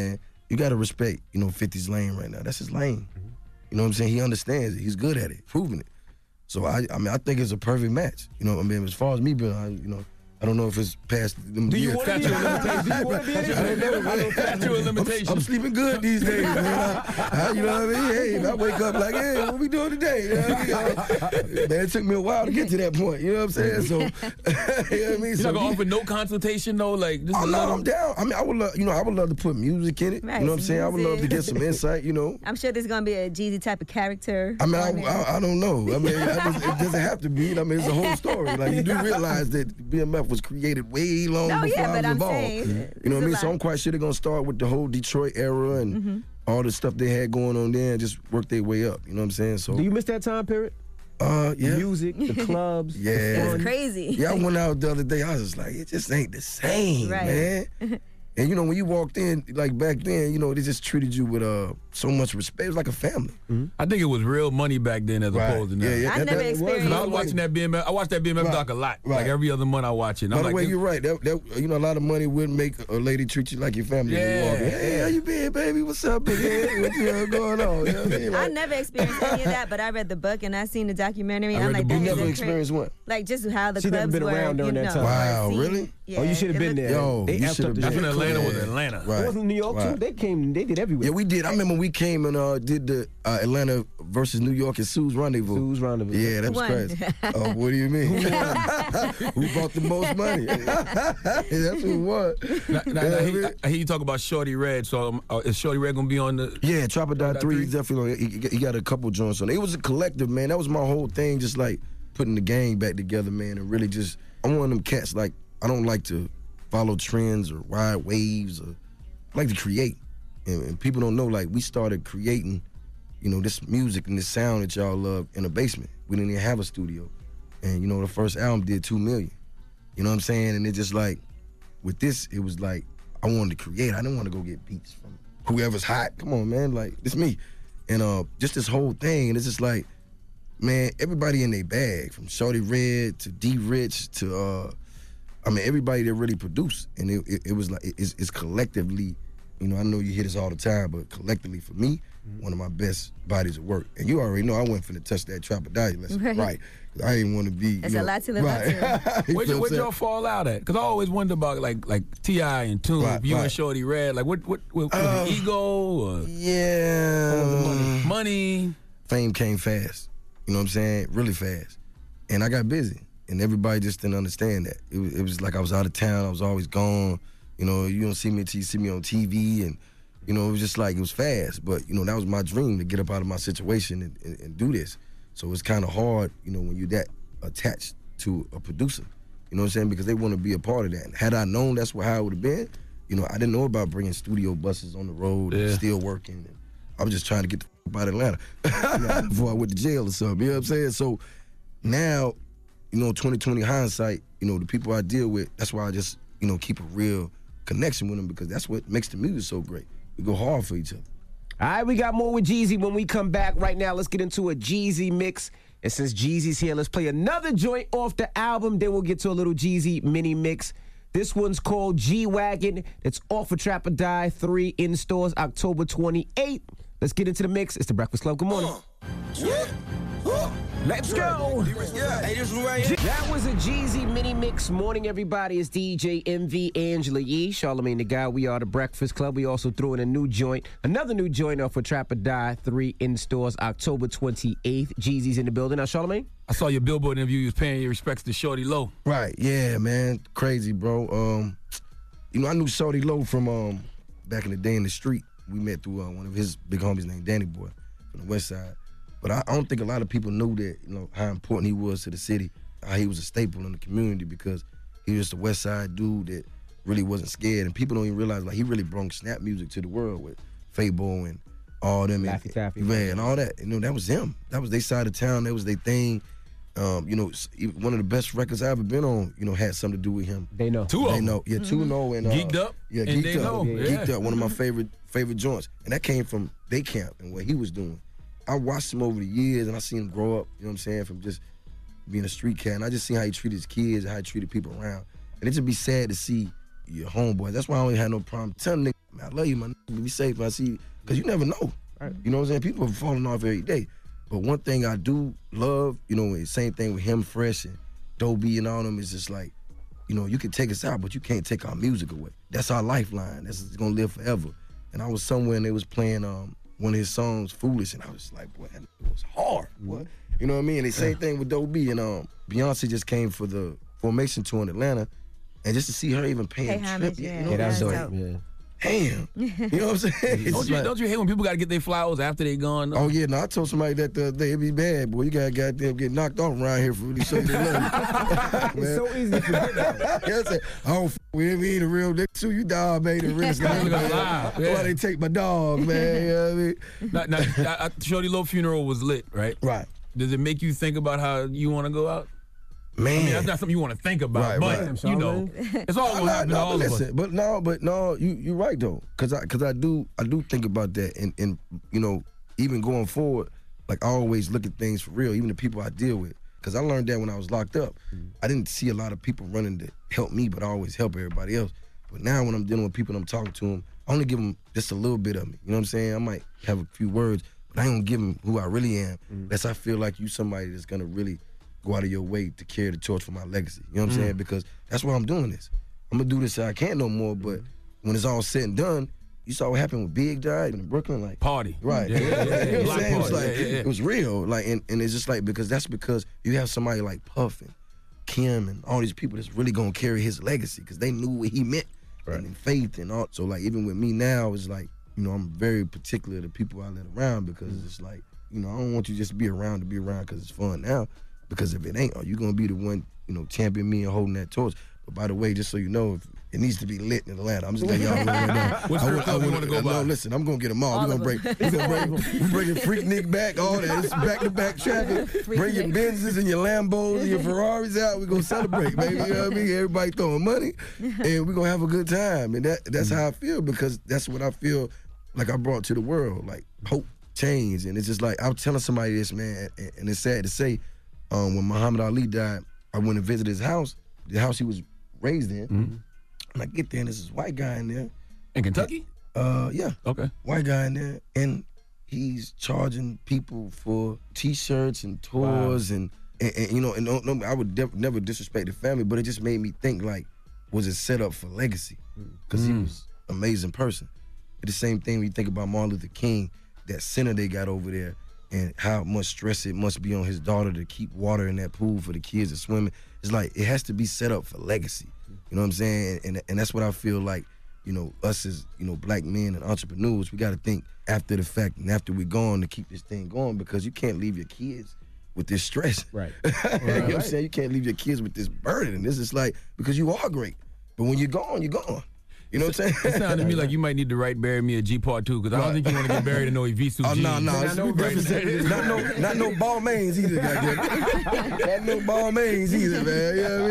you got to respect, you know, fifty's lane right now. That's his lane. You know what I'm saying? He understands it. He's good at it, proving it. So, I I mean, I think it's a perfect match. You know, I mean, as far as me being, I, you know, I don't know if it's past them Do you years. want to be a limitation? Do you want to be a limitation? I'm, I'm sleeping good these days, man. I, I, you know what I mean? Hey, I wake up like, hey, what we doing today? You know what I mean? Man, it took me a while to get to that point. You know what I'm saying? So, you know what I mean? You're So not gonna he- offer no consultation, though, like just Oh a no, little- I'm down. I mean, I would love, you know, I would love to put music in it. Right, you know what I'm some saying? I would love to music. get some insight. You know. I'm sure there's gonna be a Jeezy type of character. I mean, on I, there. I, I don't know. I mean, I just, it doesn't have to be. I mean, it's a whole story. Like you do realize that B M F was created way long No, before yeah, I was but I'm involved. saying, You know it's what I a mean? So lot. I'm quite sure they're gonna start with the whole Detroit era and Mhm. all the stuff they had going on there, and just work their way up. You know what I'm saying? So Do you miss that time period? Uh, yeah. Music, the clubs. the Yeah. fun. crazy. Yeah, I went out the other day. I was just like, it just ain't the same, Right. man. And you know, when you walked in, like back then, you know, they just treated you with uh so much respect. It was like a family. I think it was real money back then as Right. opposed to now. Yeah, yeah, I that- never that- it was. experienced I was watching that B M F. I watched that B M F Right. doc a lot. Right. Like every other month I watch it. And By I'm the like, way, this- you're right. That, that, you know, a lot of money would make a lady treat you like your family. when you Yeah. walk in. Hey, how you been, baby? What's up, big head? What you got going on? You know what I mean? I Like, never experienced any of that, but I read the book and I seen the documentary. I I'm read like, the book. that You is never a experienced what? Like just how the She never clubs been were. around during you that know, time. Wow, seen- really? Yeah, Oh, you should have it been looked- there. Yo, they you effed should up have the That's shit. when Atlanta was Yeah. Atlanta. Right. It wasn't New York Right. too. They came. They did everywhere. Yeah, we did. I remember when we came and uh, did the uh, Atlanta versus New York at Sue's Rendezvous. Sue's Rendezvous. Yeah, that was Won. crazy. Oh, what do you mean? Who brought the most money? That's who won. Now, now, Yeah, now, I he, mean- I hear you talk about Shorty Red. So um, uh, is Shorty Red gonna be on the? Yeah, Trapper Die Die three, three? he's definitely on. He, he- he got a couple joints on it. It was a collective, man. That was my whole thing, just like putting the gang back together, man, and really just, I'm one of them cats, like, I don't like to follow trends or ride waves, or I like to create. And, and people don't know, like, we started creating, you know, this music and this sound that y'all love in a basement. We didn't even have a studio. And, you know, the first album did two million. You know what I'm saying? And it just like, with this, it was like, I wanted to create. I didn't want to go get beats from whoever's hot. Come on, man. Like, it's me. And uh, just this whole thing, and it's just like, man, everybody in their bag, from Shorty Red to D Rich to, uh, I mean, everybody that really produced. And it, it, it was like, it's, it's collectively, you know, I know you hear this all the time, but collectively for me, one of my best bodies of work. And you already know I wasn't finna touch that Trapper Die lesson, Right. right? 'Cause I didn't want to be. It's you a know, lot to live up right. Where'd, You y- feel where'd what I'm y'all fall out at? Because I always wonder about like like T I and Tune, Right, you and right. Shorty Red. Like what what, what was Uh, it ego or Yeah. money? Fame came fast. You know what I'm saying? Really fast. And I got busy. And everybody just didn't understand that. It was, it was like I was out of town. I was always gone. You know, you don't see me until you see me on T V. And, you know, it was just like, it was fast. But, you know, that was my dream, to get up out of my situation and, and, and do this. So it's kind of hard, you know, when you're that attached to a producer. You know what I'm saying? Because they want to be a part of that. And had I known that's what, how it would have been, you know, I didn't know about bringing studio buses on the road and Yeah. still working. And I was just trying to get the f- out of Atlanta before I went to jail or something. You know what I'm saying? So now, you know, twenty twenty hindsight, you know, the people I deal with, that's why I just, you know, keep a real connection with them, because that's what makes the music so great. We go hard for each other. All right, we got more with Jeezy when we come back. Right now, let's get into a Jeezy mix. And since Jeezy's here, let's play another joint off the album. Then we'll get to a little Jeezy mini mix. This one's called G-Wagon. It's off of Trapper Die three in stores October twenty-eighth. Let's get into the mix. It's The Breakfast Club. Good morning. Let's go. That was a Jeezy mini mix. Morning, everybody. It's D J M V, Angela Yee, Charlamagne the Guy. We are The Breakfast Club. We also threw in a new joint, another new joint off of Trapper Die three in stores October twenty-eighth. Jeezy's in the building. Now, Charlamagne? I saw your Billboard interview. You was paying your respects to Shorty Low. Right, yeah, man. Crazy, bro. Um, you know, I knew Shorty Low from um back in the day in the street. We met through uh, one of his big homies named Danny Boy from the West Side. But I, I don't think a lot of people knew that, you know, how important he was to the city, how he was a staple in the community, because he was just a West Side dude that really wasn't scared. And people don't even realize, like, he really brought snap music to the world with Fabo and all them. Laffy and, Taffy. Man, and all that. You know, that was him. That was their side of town. That was their thing. Um, you know, s- one of the best records I ever been on, you know, had something to do with him. They know. Two of They them. know. Yeah, two know and uh, Geeked Up Yeah, and geeked They up. Know. Yeah. Yeah. Geeked up. One of my favorite favorite joints, and that came from Day Camp and what he was doing. I watched him over the years, and I seen him grow up. You know what I'm saying? From just being a street cat, and I just seen how he treated his kids and how he treated people around. And it just be sad to see, your homeboy. That's why I don't had no problem telling niggas, man, I love you, man. Be safe, I see you. Because you never know. Right. You know what I'm saying? People are falling off every day. But one thing I do love, you know, same thing with him, Fresh, and Dobie and all them, is just like, you know, you can take us out, but you can't take our music away. That's our lifeline. That's going to live forever. And I was somewhere and they was playing um, one of his songs, Foolish, and I was like, boy, that was hard. What? You know what I mean? And the same thing with Dobie. And um, Beyonce just came for the Formation tour in Atlanta, and just to see her even paying Pay a homage, tribute, yeah. you know, Yeah, that's it's dope. like, Yeah. damn. You know what I'm saying? It's Don't you, like- don't you hate when people got to get their flowers after they gone? Oh yeah, no, I told somebody that the other day, it'd be bad, boy. You gotta goddamn get knocked off around here for really show you the love. It's so easy to forget that. Yeah, I said, I don't f- with me, the real nigga. Sue you dog, man, the risk. Look alive, yeah. Why they take my dog, man? You know what I mean? Now, now, I- I- Shorty Low funeral was lit, right? Right. Does it make you think about how you want to go out? Man. I mean, that's not something you want to think about, Right, but right. you know, it's all No, going to happen no, to but all of listen, us. But no, but no, you you right though, cause I cause I do I do think about that, and and you know, even going forward, like I always look at things for real, even the people I deal with, cause I learned that when I was locked up, I didn't see a lot of people running to help me, but I always help everybody else. But now when I'm dealing with people and I'm talking to them, I only give them just a little bit of me. You know what I'm saying? I might have a few words, but I ain't gonna give them who I really am, unless I feel like you somebody that's gonna really go out of your way to carry the torch for my legacy. You know what I'm Mm. saying? Because that's why I'm doing this. I'm gonna do this so I can't no more, but when it's all said and done, you saw what happened with Big died in Brooklyn, like Party. right? Yeah, yeah, yeah, You know what I'm Block saying? It was party. like Yeah, yeah, yeah. it was real, like, and, and it's just like because that's because you have somebody like Puff and Kim and all these people that's really gonna carry his legacy because they knew what he meant and in faith and all. So like even with me now, it's like you know I'm very particular to people I let around because it's like you know I don't want you just to be around to be around because it's fun now. Because if it ain't, are you gonna be the one, you know, championing me and holding that torch? But by the way, just so you know, if it needs to be lit in Atlanta. I'm just letting y'all know right now. What strip club you wanna go by? No, listen, I'm gonna get them all. All We're of gonna them. break, we're gonna break, we're bringing Freaknik back, all that. It's back to back traffic. Bring your Benzes and your Lambos and your Ferraris out. We're gonna celebrate, baby. You know what I mean? Everybody throwing money, and we're gonna have a good time. And that that's how I feel because that's what I feel like I brought to the world, like hope, change. And it's just like I was telling somebody this, man, and, and it's sad to say. Um, when Muhammad Ali died, I went and visited his house, the house he was raised in. Mm-hmm. And I get there and there's this white guy in there. In Kentucky? Uh, yeah. Okay. White guy in there. And he's charging people for T-shirts and tours. Wow. And, and, and, you know, and no, no, I would def- never disrespect the family, but it just made me think, like, was it set up for legacy? Because Mm. he was an amazing person. It's the same thing when you think about Martin Luther King, that center they got over there, and how much stress it must be on his daughter to keep water in that pool for the kids to swim in. It's like, it has to be set up for legacy. You know what I'm saying? And, and that's what I feel like, you know, us as, you know, black men and entrepreneurs, we got to think after the fact and after we're gone to keep this thing going because you can't leave your kids with this stress. Right. You know what I'm saying? You can't leave your kids with this burden. And this is like, because you are great. But when you're gone, you're gone. You know what I'm saying? It sounded to me like you might need to write "Bury Me a G Part Two" because I don't think you want to get buried in no Evisu Oh, jeans. no, no. It's no not, no, not no ball mains either, goddamn. Not no ball mains either, man. You know what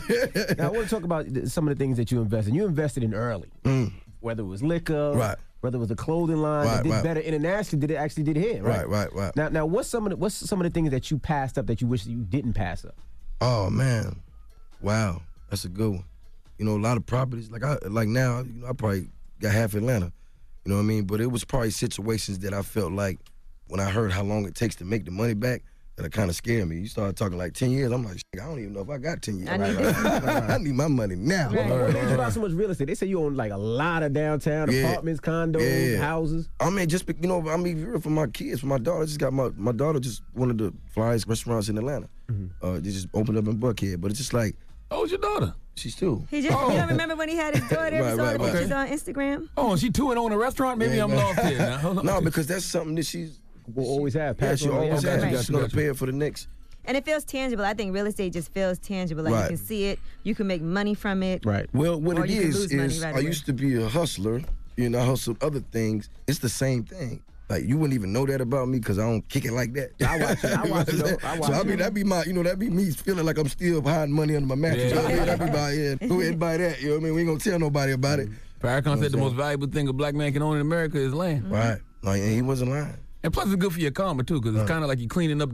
I mean? Now, I want to talk about th- some of the things that you invested. You invested in early, Mm. whether it was liquor, Right. whether it was the clothing line Right, that did right. better internationally, did it actually did here, right? Right, right, right. Now, now, what's some of the, what's some of the things that you passed up that you wish that you didn't pass up? Oh man, wow, that's a good one. You know, a lot of properties like I like now. You know, I probably got half Atlanta. You know what I mean? But it was probably situations that I felt like when I heard how long it takes to make the money back, that it kind of scared me. You started talking like ten years. I'm like, I don't even know if I got ten years. I need I need my money now. What what made you buy so much real estate? They say you own like a lot of downtown Yeah. apartments, condos, Yeah. houses. I mean, just be- you know, I mean, real for my kids, for my daughter. Just got my my daughter just one of the flyest restaurants in Atlanta. Uh, they just opened up in Buckhead, but it's just like, Oh, it's your daughter. she's two. He just, You don't remember when he had his daughter? We Right, saw right, the right. pictures on Instagram. Oh, and she two and own a restaurant? Maybe Yeah, I'm man. lost here. Now. Hold on. No, because that's something that she's Will always have. yeah, Pass she on the always way. has. Okay. She's gonna pay it for the next. And it feels tangible. I think real estate just feels tangible. Like Right. you can see it, you can make money from it. Right. Well, what Or it you can is lose money is right I away. used to be a hustler. You know, I hustled other things. It's the same thing. Like you wouldn't even know that about me because I don't kick it like that. I watch it. I watch it, though. I watch so I it. mean, that'd be my, you know, that'd be me feeling like I'm still hiding money under my mattress. Yeah. You know what I mean? That'd be my, yeah, go ahead and buy that. You know what I mean? We ain't gonna tell nobody about it. Farrakhan said the saying? most valuable thing a black man can own in America is land. Right. Like, and he wasn't lying. And plus, it's good for your karma, too, because it's kind of like you're cleaning up the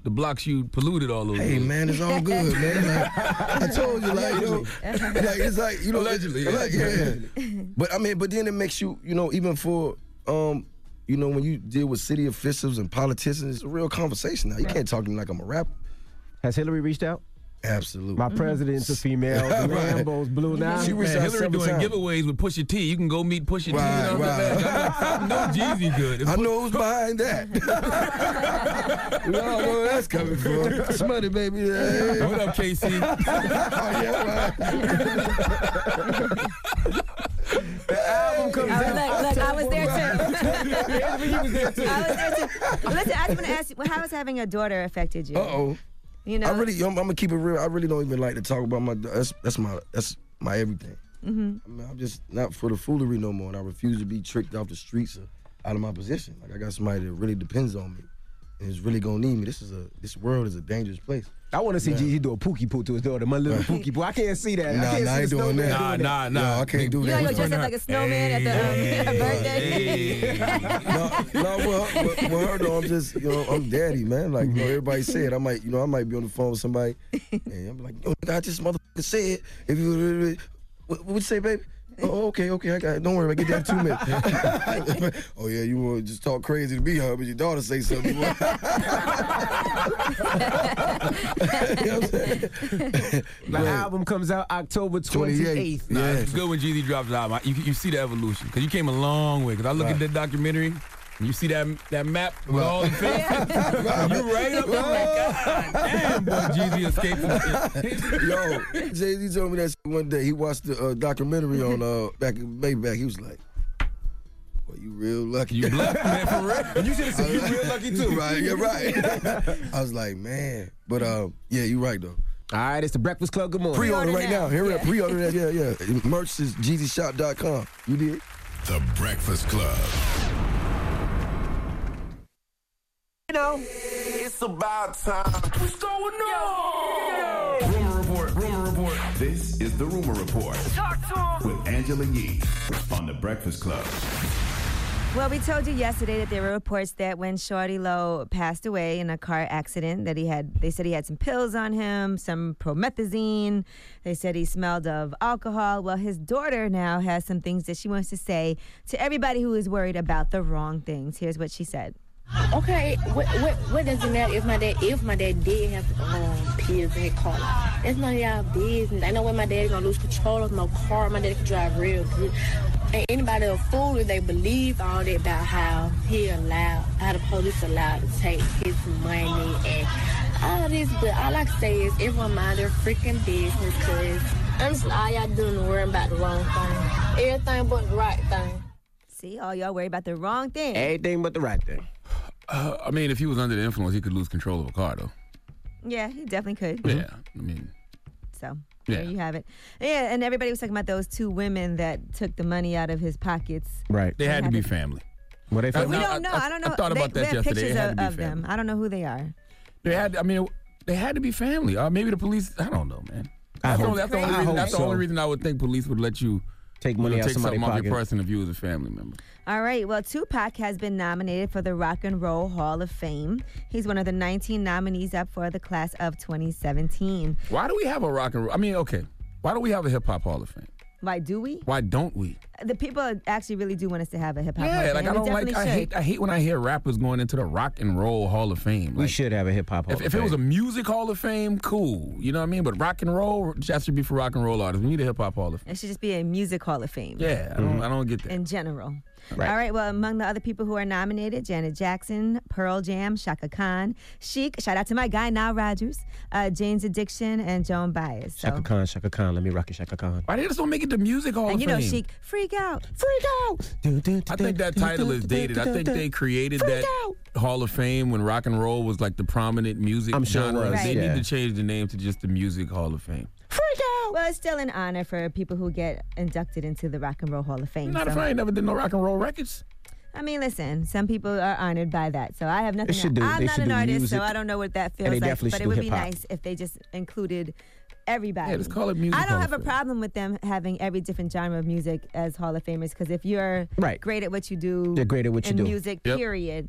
the blocks you polluted all those Hey years. man, it's all good, man. Like, I told you, like, you know, like it's like you know, Allegedly, like, yeah. yeah. But I mean, but then it makes you, you know, even for, um, you know, when you deal with city officials and politicians, it's a real conversation now. You can't talk to me like I'm a rapper. Has Hillary reached out? Absolutely. My president's a female. The Right. Lambos blue now. She reached Man, out Hillary several doing times. giveaways with Pusha T. You can go meet Pusha T. Right, You know, right. I know Jeezy good. I know who's behind that. We all know where that's coming from. It's money, baby. Yeah. What up, K C? Oh, yeah, right. The album comes I was, out. look, look, I was there too. He was there too. I was there too. Listen, I just want to ask you, well, how has having a daughter affected you? Uh-oh. You know, I really, I'm, I'm gonna keep it real. I really don't even like to talk about my. That's that's my that's my everything. Mm-hmm. I mean, I'm just not for the foolery no more, and I refuse to be tricked off the streets or out of my position. Like I got somebody that really depends on me, and is really gonna need me. This is a this world is a dangerous place. I want to see Yeah. Gigi do a pookie poo to his daughter. My little pookie poo. I can't see that. Nah, I can't nah, I see ain't the doing snowman that. Nah, doing nah, nah. No, I can't do you that. know, you're dressed up like a snowman at the um, birthday. no, no, well, well, well, her though, I'm just, you know, I'm daddy, man. Like, you know, everybody said, I might, you know, I might be on the phone with somebody, and I'm like, yo, I just motherfucker said, if you, what would you say, baby? Oh, okay, okay, I got it. Don't worry, I get that in two minutes. Oh, yeah, you want to just talk crazy to me, huh? But your daughter say something. You know what I'm saying? The But- album comes out October twenty-eighth. Nah, Yeah. it's good when Jeezy drops the album. You, you see the evolution. Because you came a long way. Because I look Right. at that documentary, and you see that that map with Right. all the faces. You right up there. God damn, boy, Jeezy escaped some shit. Yo, Jay-Z told me that shit one day. He watched the uh, documentary on uh, back in Maybach. He was like, boy, you real lucky. You bluffed, man, for real. And you should have said you real lucky too. Right, you're right. I was like, man. But uh, yeah, you're right, though. All right, it's the Breakfast Club. Good morning. Pre-order Pre-order right now. now. Here, Yeah. pre-order that. Yeah, yeah. Merch is jeezy shop dot com. You did? The Breakfast Club. You know, It's about time. What's going on? Rumor Report, Rumor Report. This is the Rumor Report talk to him. with Angela Yee on The Breakfast Club. Well, we told you yesterday that there were reports that when Shorty Low passed away in a car accident, that he had, they said he had some pills on him, some promethazine. They said he smelled of alcohol. Well, his daughter now has some things that she wants to say to everybody who is worried about the wrong things. Here's what she said. Okay, what, what what does it matter if my dad if my dad did have um pills in his car? That's none of y'all business. I know when my dad's gonna lose control of my car, my dad can drive real good. And anybody a fool if they believe all that about how he allowed, how the police allowed to take his money and all of this. But all I can say is everyone mind their freaking business, cause honestly, all y'all doing is worrying about the wrong thing. Everything but the right thing. See, all y'all worried about the wrong thing. Everything but the right thing. Uh, I mean, if he was under the influence, he could lose control of a car, though. Yeah, he definitely could. Yeah, I mean, So Yeah. there you have it. Yeah, and everybody was talking about those two women that took the money out of his pockets. Right. they had to had be to- family. What they But found? we I- don't know. I- I, don't know. I thought they, about that we have yesterday. They pictures had of, to be of them. family. I don't know who they are. They had, I mean, they had to be family. Uh, maybe the police, I don't know, man. I That's, the hope- only, that's, the, only I reason, hope that's the so. only reason I would think police would let you Take you money know, out take somebody's something off pocket. your person if you was a family member. All right. Well, Tupac has been nominated for the Rock and Roll Hall of Fame. He's one of the nineteen nominees up for the class of twenty seventeen. Why do we have a rock and roll? I mean, okay. Why do we have a hip hop hall of fame? Why do we? Why don't we? The people actually really do want us to have a hip hop. Hall Yeah, of like Fame. I We don't like. definitely I should. hate. I hate when I hear rappers going into the Rock and Roll Hall of Fame. We Like, should have a hip hop hall If, of if it fame. was a music Hall of Fame, cool. You know what I mean? But rock and roll, that should be for rock and roll artists. We need a hip hop Hall of Fame. It should just be a music Hall of Fame. Yeah, I don't. I don't get that. In general. Right. All right. Well, among the other people who are nominated, Janet Jackson, Pearl Jam, Shaka Khan, Chic. Shout out to my guy Nile Rodgers, uh, Jane's Addiction, and Joan Baez. So. Shaka Khan, Shaka Khan. Let me rock it, Shaka Khan. Why they just don't make it the music Hall And of you know, Fame? Chic, freak out, freak out. I think that title is dated. I think they created that Hall of Fame when rock and roll was like the prominent music I'm sure it genre. was, They yeah. need to change the name to just the Music Hall of Fame. Well, it's still an honor for people who get inducted into the Rock and Roll Hall of Fame. Not if so- I ain't never did no rock and roll records. I mean, listen, some people are honored by that, so I have nothing. They should do- I'm they not should an do artist, music, so I don't know what that feels and they like. definitely But should it do would be hip-hop. nice if they just included everybody. Yeah, just call it Music I Hall don't of have a Fame. problem with them having every different genre of music as Hall of Famers, because if you're Right. great at what you do, You're great at what you in do. music, Yep. period.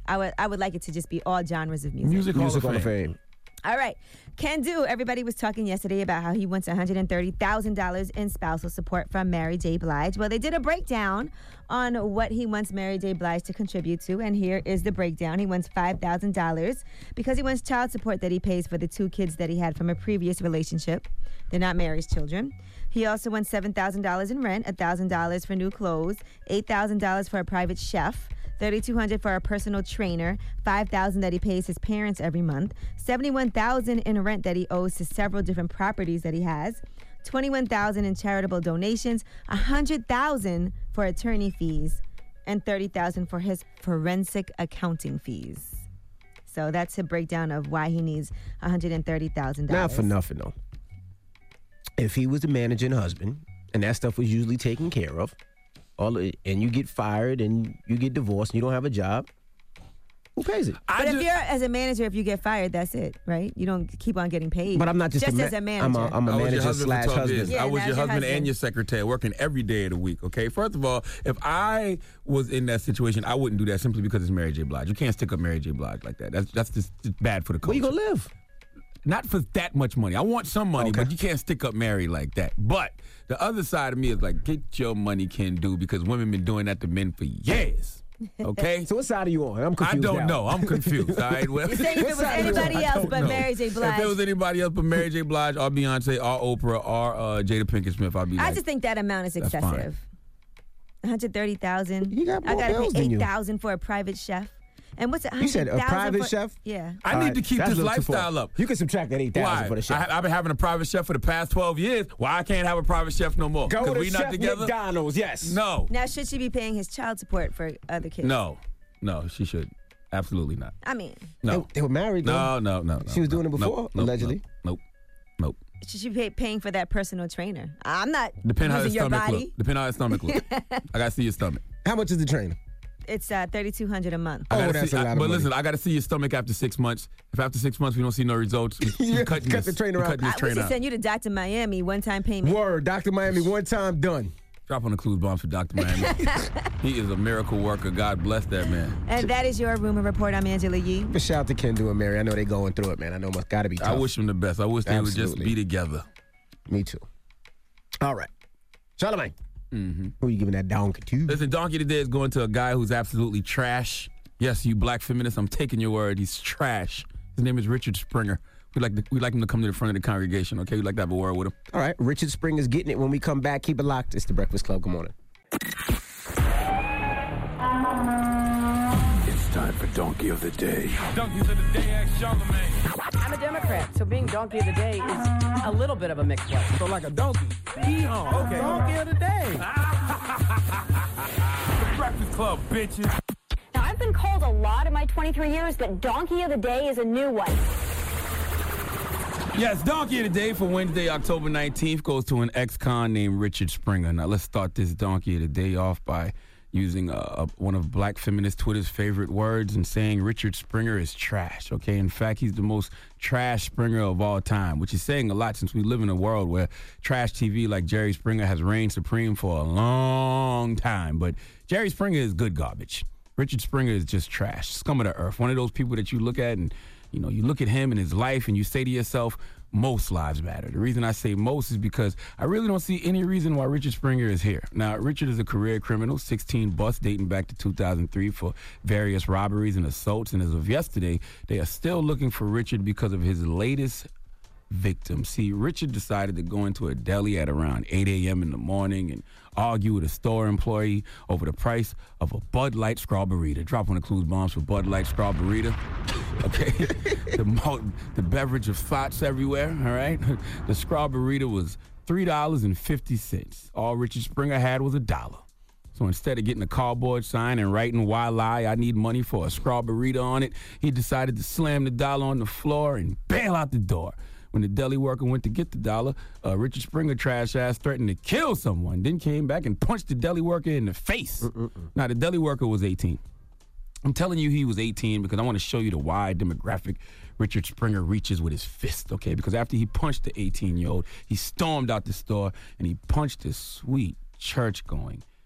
I would I would like it to just be all genres of music. Music Hall Music of Hall of Fame. Fame. All right. Can do. Everybody was talking yesterday about how he wants one hundred thirty thousand dollars in spousal support from Mary J. Blige. Well, they did a breakdown on what he wants Mary J. Blige to contribute to, and here is the breakdown. He wants five thousand dollars because he wants child support that he pays for the two kids that he had from a previous relationship. They're not Mary's children. He also wants seven thousand dollars in rent, one thousand dollars for new clothes, eight thousand dollars for a private chef, thirty-two hundred dollars for a personal trainer, five thousand dollars that he pays his parents every month, seventy-one thousand dollars in rent that he owes to several different properties that he has, twenty-one thousand dollars in charitable donations, one hundred thousand dollars for attorney fees, and thirty thousand dollars for his forensic accounting fees. So that's a breakdown of why he needs one hundred thirty thousand dollars. Not for nothing, though. If he was the managing husband, and that stuff was usually taken care of, all of it, and you get fired and you get divorced and you don't have a job, who pays it? But if you're, as a manager, if you get fired, that's it, right? You don't keep on getting paid. But I'm not just, just a ma- as a manager. I'm a, I'm a I was your manager husband slash for twelve husband. years. Yeah, I was now your your husband, husband. and your secretary, working every day of the week. Okay. First of all, if I was in that situation, I wouldn't do that simply because it's Mary J. Blige. You can't stick up Mary J. Blige like that. That's that's just it's bad for the culture. Where you gonna live? Not for that much money. I want some money, Okay. but you can't stick up Mary like that. But the other side of me is like, get your money, Ken Do, because women been doing that to men for years. Okay? So what side are you on? I'm I confused don't now. know. I'm confused. All right. Well, You're saying if it was What side are you on? anybody I else don't but know. Mary J. Blige. If it was anybody else but Mary J. Blige or Beyonce or Oprah or uh, Jada Pinkett Smith, I'd be I like, just think that amount is That's fine. excessive. one hundred thirty thousand dollars. You got I more gotta bills pay than you. eight thousand dollars for a private chef. And what's it? You said a one hundred thousand private for, chef? Yeah. I All need right, to keep that's this a little too lifestyle far. up. You can subtract that eight thousand Why? for the chef. I, I've been having a private chef for the past twelve years. Why I can't have a private chef no more? Go 'Cause to we not Chef together? McDonald's, yes. No. Now, should she be paying his child support for other kids? No. No, she should. Absolutely not. I mean, No. They, they were married, though. No, no, no, no. She was doing it no, before, nope, nope, allegedly. Nope. Nope. should she be paying for that personal trainer? I'm not Depend how using your your stomach body. look. Depend how your stomach look. I gotta see your stomach. How much is the trainer? It's uh, thirty-two hundred dollars a month. I gotta Oh, that's see, a lot I, of But money. listen, I got to see your stomach after six months. If after six months we don't see no results, we, You we cutting cut this, the trainer we out. cutting I this we trainer should out. send you to Doctor Miami, one-time payment. Word, Doctor Miami, one time done. Drop on the clues bomb for Doctor Miami. He is a miracle worker. God bless that man. And that is your rumor report. I'm Angela Yee. But shout out to Kendall and Mary. I know they going through it, man. I know it must got to be tough. I wish them the best. I wish they would just Absolutely. be together. Me too. All right. Charlamagne. Mm-hmm. Who are you giving that donkey to? Listen, Donkey today is going to a guy who's absolutely trash. Yes, you black feminists, I'm taking your word. He's trash. His name is Richard Springer. We'd like, to, we'd like him to come to the front of the congregation, okay? We'd like to have a word with him. All right. Richard Springer's getting it. When we come back, keep it locked. It's the Breakfast Club. Good morning. It's time for Donkey of the Day. Donkeys of the Day, ask Charlamagne. I'm a Democrat, so being donkey of the day is a little bit of a mixed one. So like a donkey. Hee-haw. Okay. Donkey of the Day. The Breakfast Club, bitches. Now, I've been called a lot in my twenty-three years, but Donkey of the Day is a new one. Yes, Donkey of the Day for Wednesday, October nineteenth goes to an ex-con named Richard Springer. Now, let's start this Donkey of the Day off by using uh, one of black feminist Twitter's favorite words and saying Richard Springer is trash, okay? In fact, he's the most trash Springer of all time, which is saying a lot since we live in a world where trash T V like Jerry Springer has reigned supreme for a long time. But Jerry Springer is good garbage. Richard Springer is just trash, scum of the earth. One of those people that you look at and, you know, you look at him and his life and you say to yourself, most lives matter. The reason I say most is because I really don't see any reason why Richard Springer is here. Now, Richard is a career criminal, sixteen busts dating back to two thousand three for various robberies and assaults. And as of yesterday, they are still looking for Richard because of his latest victim. See, Richard decided to go into a deli at around eight a.m. in the morning and argue with a store employee over the price of a Bud Light Strawberita. Drop on the clues bombs for Bud Light Strawberita. Okay? the, mo- the beverage of thoughts everywhere, all right? The Strawberita was three dollars and fifty cents. All Richard Springer had was a dollar. So instead of getting a cardboard sign and writing, "Why lie? I need money for a Strawberita" on it, he decided to slam the dollar on the floor and bail out the door. When the deli worker went to get the dollar, uh, Richard Springer trash ass threatened to kill someone, then came back and punched the deli worker in the face. Mm-mm-mm. Now, the deli worker was eighteen. I'm telling you he was eighteen because I want to show you the wide demographic Richard Springer reaches with his fist, okay? Because after he punched the eighteen-year-old, he stormed out the store and he punched this sweet, church-going,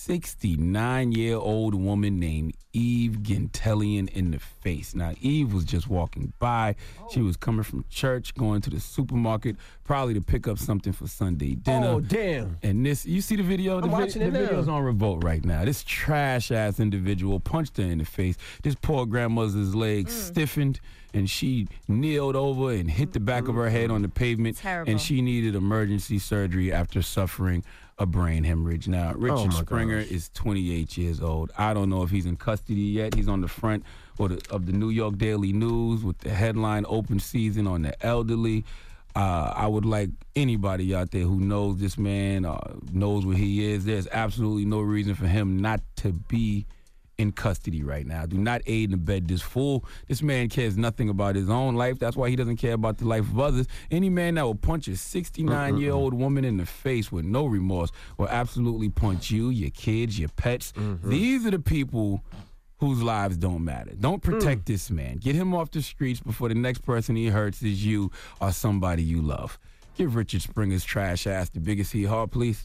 sixty-nine-year-old woman named Eve Gentilian in the face. Now, Eve was just walking by. She was coming from church, going to the supermarket, probably to pick up something for Sunday dinner. Oh, damn. And this, you see the video? I'm the vi- watching it the now. video's on Revolt right now. This trash-ass individual punched her in the face. This poor grandmother's legs Mm. stiffened, and she kneeled over and hit the back of her head on the pavement. Terrible. And she needed emergency surgery after suffering a brain hemorrhage. Now, Richard Oh, my Springer gosh. is twenty-eight years old. I don't know if he's in custody yet. He's on the front or the, of the New York Daily News with the headline "Open Season on the Elderly." Uh, I would like anybody out there who knows this man, uh, knows where he is. There's absolutely no reason for him not to be in custody right now. Do not aid and abet this fool. This man cares nothing about his own life. That's why he doesn't care about the life of others. Any man that will punch a sixty-nine-year-old woman in the face with no remorse will absolutely punch you, your kids, your pets. These are the people whose lives don't matter. Don't protect this man. Get him off the streets before the next person he hurts is you or somebody you love. Give Richard Springer's trash ass the biggest hee-haw, please.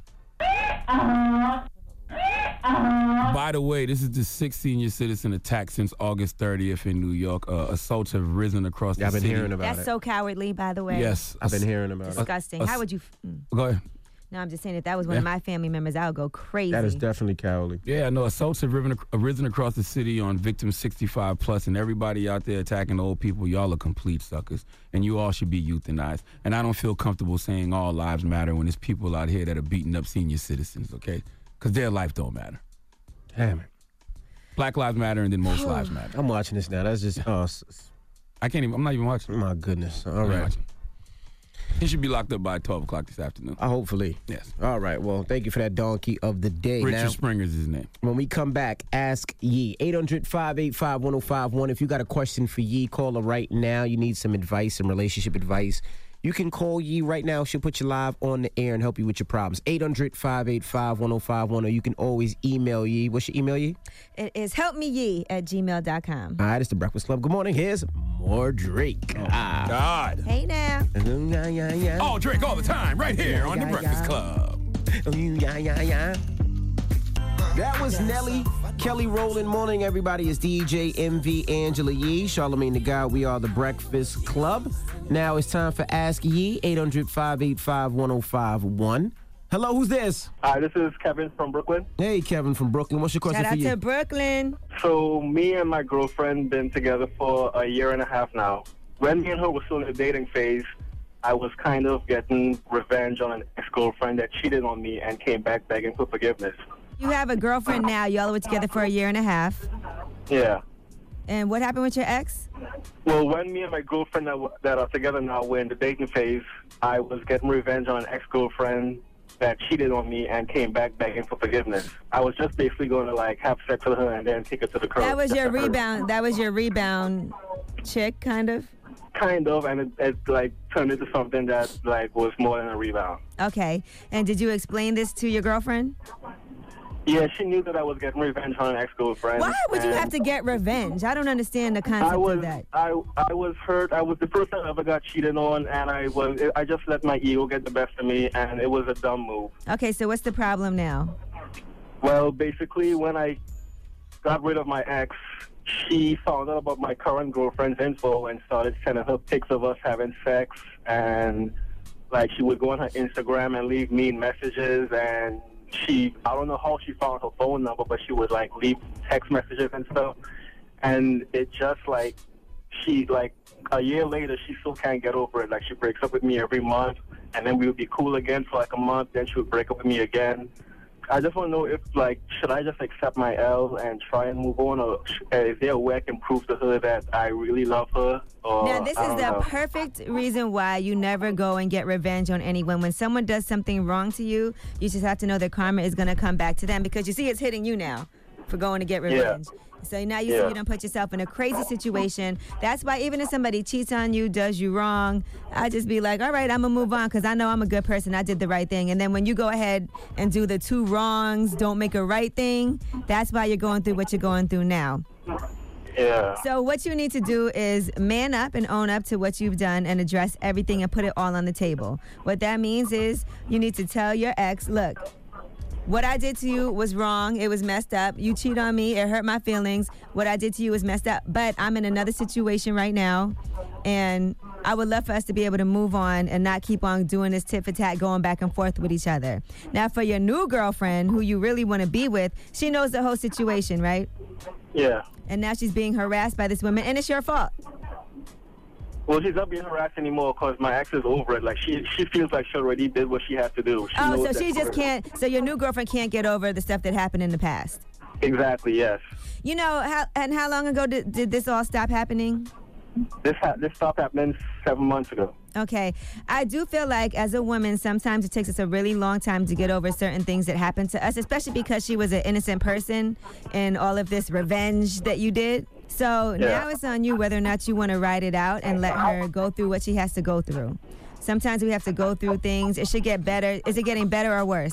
By the way, this is the sixth senior citizen attack since August thirtieth in New York. Uh, assaults have risen across Yeah, I've the been city. hearing about That's it. so cowardly, by the way. Yes. I've been hearing about it. Disgusting. Uh, How would you? f- mm. Go ahead. No, I'm just saying if that was one Yeah. of my family members, I would go crazy. That is definitely cowardly. Yeah, no, assaults have riven, arisen across the city on victims sixty-five plus, and everybody out there attacking old people, y'all are complete suckers, and you all should be euthanized. And I don't feel comfortable saying all lives matter when there's people out here that are beating up senior citizens, okay? Because their life don't matter. Damn it. Black lives matter, and then most lives matter. I'm watching this now. That's just, oh, s- s- I can't even, I'm not even watching. my goodness. All I'm not right. watching. He should be locked up by twelve o'clock this afternoon. Uh, hopefully. Yes. All right. Well, thank you for that donkey of the day. Richard Now, Springer's his name. when we come back, ask Yee. eight hundred, five eight five, one oh five one. If you got a question for Yee, call her right now. You need some advice, some relationship advice. You can call Yee right now. She'll put you live on the air and help you with your problems. eight hundred, five eight five, one oh five one. Or you can always email Yee. What's your email, Yee? It is helpmeyee at gmail dot com. All right, it's the Breakfast Club. Good morning. Here's more Drake. Ah. God. Hey now. Yeah, yeah, yeah. All Drake all the time, right here on The Yeah, Breakfast yeah. Club. Yeah, yeah, yeah. That was Nelly. Kelly Rowland. Morning, everybody. It's D J M V Angela Yee. Charlamagne the God. We are The Breakfast Club. Now it's time for Ask Yee. eight hundred, five eight five, one oh five one. Hello, who's this? Hi, this is Kevin from Brooklyn. Hey, Kevin from Brooklyn. What's your question Shout for out you? to Brooklyn. So me and my girlfriend been together for a year and a half now. When me and her were still in the dating phase, I was kind of getting revenge on an ex-girlfriend that cheated on me and came back begging for forgiveness. You have a girlfriend now. Y'all were together for a year and a half. Yeah. And what happened with your ex? Well, when me and my girlfriend that, w- that are together now were in the dating phase, I was getting revenge on an ex-girlfriend that cheated on me and came back begging for forgiveness. I was just basically going to like have sex with her and then take her to the curb. That was just your to hurt her. rebound. That was your rebound chick, kind of. Kind of, and it, it like turned into something that like was more than a rebound. Okay. And did you explain this to your girlfriend? Yeah, she knew that I was getting revenge on an ex-girlfriend. Why would you and have to get revenge? I don't understand the concept I was, of that. I, I was hurt. I was the first time I ever got cheated on, and I was, I just let my ego get the best of me, and it was a dumb move. Okay, so what's the problem now? Well, basically, when I got rid of my ex, she found out about my current girlfriend's info and started sending her pics of us having sex, and like she would go on her Instagram and leave mean messages, and she, I don't know how she found her phone number, but she would like leave text messages and stuff, and it just like, she like, a year later, she still can't get over it. Like she breaks up with me every month, and then we would be cool again for like a month, then she would break up with me again. I just want to know if, like, should I just accept my L and try and move on, or is there a way I can prove to her that I really love her? Or, Now, this I is don't the know. perfect reason why you never go and get revenge on anyone. When someone does something wrong to you, you just have to know that karma is going to come back to them, because you see it's hitting you now for going to get revenge. So now you see Yeah. you don't put yourself in a crazy situation. That's why even if somebody cheats on you, does you wrong, I just be like, all right, I'm going to move on because I know I'm a good person. I did the right thing. And then when you go ahead and do the two wrongs, don't make a right thing, that's why you're going through what you're going through now. Yeah. So what you need to do is man up and own up to what you've done and address everything and put it all on the table. What that means is you need to tell your ex, look, what I did to you was wrong. It was messed up. You cheat on me. It hurt my feelings. What I did to you was messed up. But I'm in another situation right now, and I would love for us to be able to move on and not keep on doing this tit for tat, going back and forth with each other. Now, for your new girlfriend, who you really want to be with, she knows the whole situation, right? Yeah. And now she's being harassed by this woman, and it's your fault. Well, she's not being harassed anymore because my ex is over it. Like, she she feels like she already did what she has to do. She Oh, knows so that she just for- can't, so your new girlfriend can't get over the stuff that happened in the past. Exactly, yes. You know, how, and how long ago did, did this all stop happening? This ha- this stopped happening seven months ago. Okay. I do feel like as a woman, sometimes it takes us a really long time to get over certain things that happen to us, especially because she was an innocent person and all of this revenge that you did. So Yeah. now it's on you whether or not you want to ride it out and let her go through what she has to go through. Sometimes we have to go through things. It should get better. Is it getting better or worse?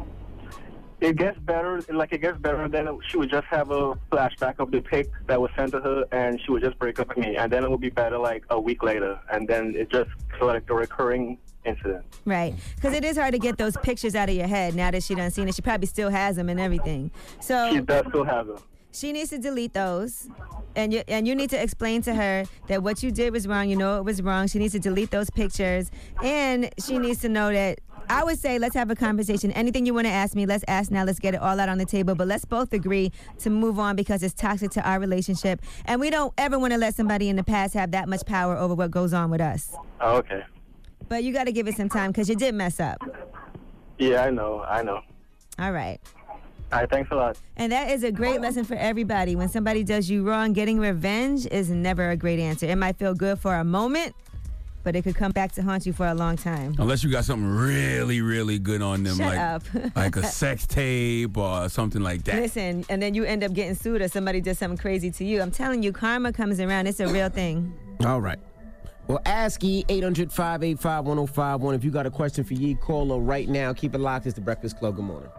It gets better, like it gets better, then she would just have a flashback of the pic that was sent to her, and she would just break up with me, and then it would be better like a week later, and then it just sort of like a recurring incident. Right. Because it is hard to get those pictures out of your head now that she done seen it. She probably still has them and everything. So She does still have them. she needs to delete those, and you and you need to explain to her that what you did was wrong. You know it was wrong. She needs to delete those pictures, and she needs to know that. I would say let's have a conversation. Anything you want to ask me, let's ask now. Let's get it all out on the table. But let's both agree to move on because it's toxic to our relationship, and we don't ever want to let somebody in the past have that much power over what goes on with us. Oh, okay. But you got to give it some time because you did mess up. Yeah, I know, I know. All right. All right, thanks a lot. And that is a great lesson for everybody. When somebody does you wrong, getting revenge is never a great answer. It might feel good for a moment, but it could come back to haunt you for a long time. Unless you got something really, really good on them, Shut like up. like a sex tape or something like that. Listen, and then you end up getting sued or somebody does something crazy to you. I'm telling you, karma comes around. It's a real thing. All right. Well, ask E, eight hundred, five eight five, one oh five one. If you got a question for Yee, call her right now. Keep it locked. It's the Breakfast Club. Good morning.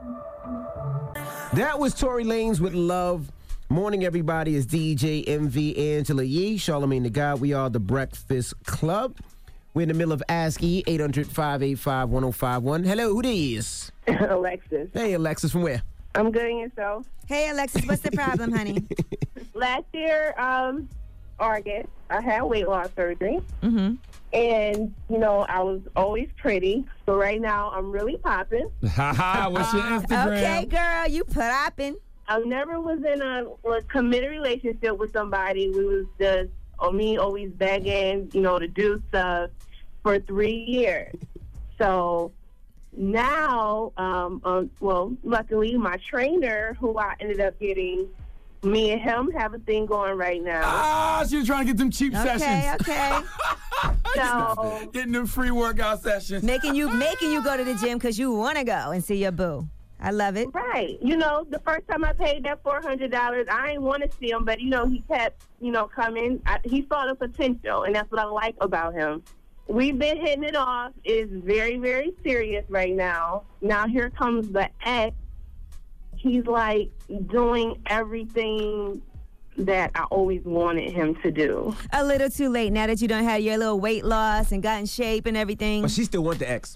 That was Tory Lanez with Love. Morning, everybody. It's D J M V Angela Yee, Charlamagne the God. We are the Breakfast Club. We're in the middle of Ask E, eight hundred, five eight five, one oh five one. Hello, who this? Alexis. Hey, Alexis, from where? I'm good, and yourself? Hey, Alexis, what's the problem, honey? Last year, um, August, I had weight loss surgery. Mm-hmm. And, you know, I was always pretty. So right now, I'm really popping. Haha, what's your Instagram? Okay, girl, you popping. I never was in a, a committed relationship with somebody. We was just, or me always begging, you know, to do stuff for three years. So now, um, um, well, luckily, my trainer, who I ended up getting, me and him have a thing going right now. Ah, she was trying to get them cheap Okay, sessions. okay. So Getting them free workout sessions. Making you making you go to the gym because you want to go and see your boo. I love it. Right. You know, the first time I paid that four hundred dollars, I didn't want to see him, but, you know, he kept, you know, coming. I, he saw the potential, and that's what I like about him. We've been hitting it off. It's very, very serious right now. Now here comes the ex. He's, like, doing everything that I always wanted him to do. A little too late now that you done had your little weight loss and got in shape and everything. But she still want the ex.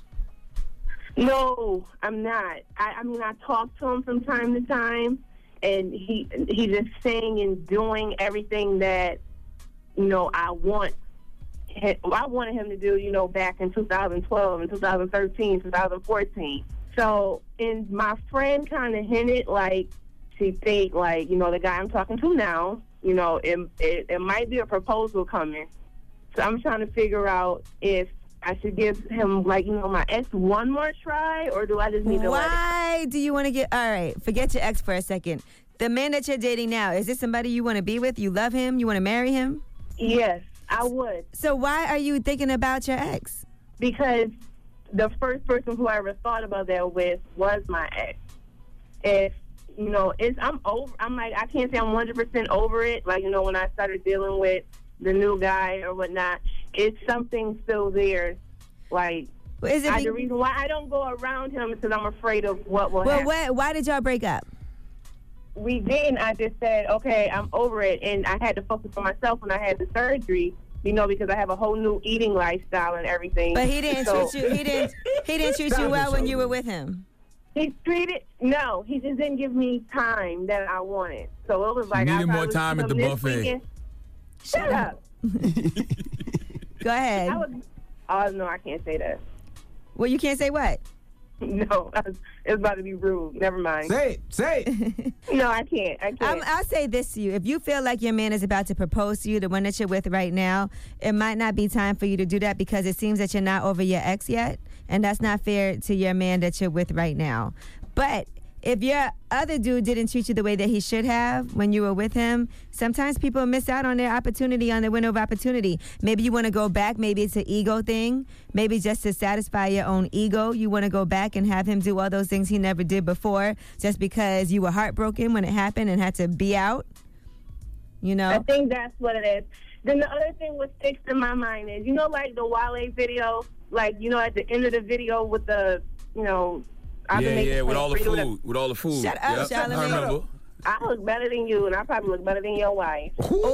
No, I'm not. I, I mean, I talk to him from time to time, and he he just saying and doing everything that, you know, I want. I wanted him to do, you know, back in two thousand twelve and two thousand thirteen, two thousand fourteen. So, and my friend kind of hinted, like, she think, like, you know, the guy I'm talking to now, you know, it, it, it might be a proposal coming. So I'm trying to figure out if I should give him, like, you know, my ex one more try, or do I just need to let it? Why do you want to get, all right, forget your ex for a second. The man that you're dating now, is this somebody you want to be with? You love him? You want to marry him? Yes, I would. So why are you thinking about your ex? Because the first person who I ever thought about that with was my ex. If, you know, it's, I'm over, I'm like, I can't say I'm one hundred percent over it. Like, you know, when I started dealing with the new guy or whatnot, it's something still there. Like, well, is it I, be- the reason why I don't go around him is because I'm afraid of what will well, happen. why, why did y'all break up? We didn't. I just said, okay, I'm over it. And I had to focus on myself when I had the surgery, you know, because I have a whole new eating lifestyle and everything. But he didn't So- treat you, he didn't, he didn't treat you well when you were with him. He treated no. He just didn't give me time that I wanted. So it was like You needed I more was time at the this buffet. weekend. Shut up. Go ahead. I was, oh no, I can't say that. Well, you can't say what? No, I was, it's about to be rude. Never mind. Say it. Say it. No, I can't. I can't. I'm, I'll say this to you. If you feel like your man is about to propose to you, the one that you're with right now, it might not be time for you to do that because it seems that you're not over your ex yet. And that's not fair to your man that you're with right now. But if your other dude didn't treat you the way that he should have when you were with him, sometimes people miss out on their opportunity, on their window of opportunity. Maybe you want to go back. Maybe it's an ego thing. Maybe just to satisfy your own ego, you want to go back and have him do all those things he never did before just because you were heartbroken when it happened and had to be out. You know? I think that's what it is. Then the other thing what sticks in my mind is, you know, like the Wale video, like, you know, at the end of the video with the, you know, I've Yeah, been making yeah, with plans all the for you to- food. With all the food. Shut up, Yep, Charlamagne. I remember. I look better than you, and I probably look better than your wife.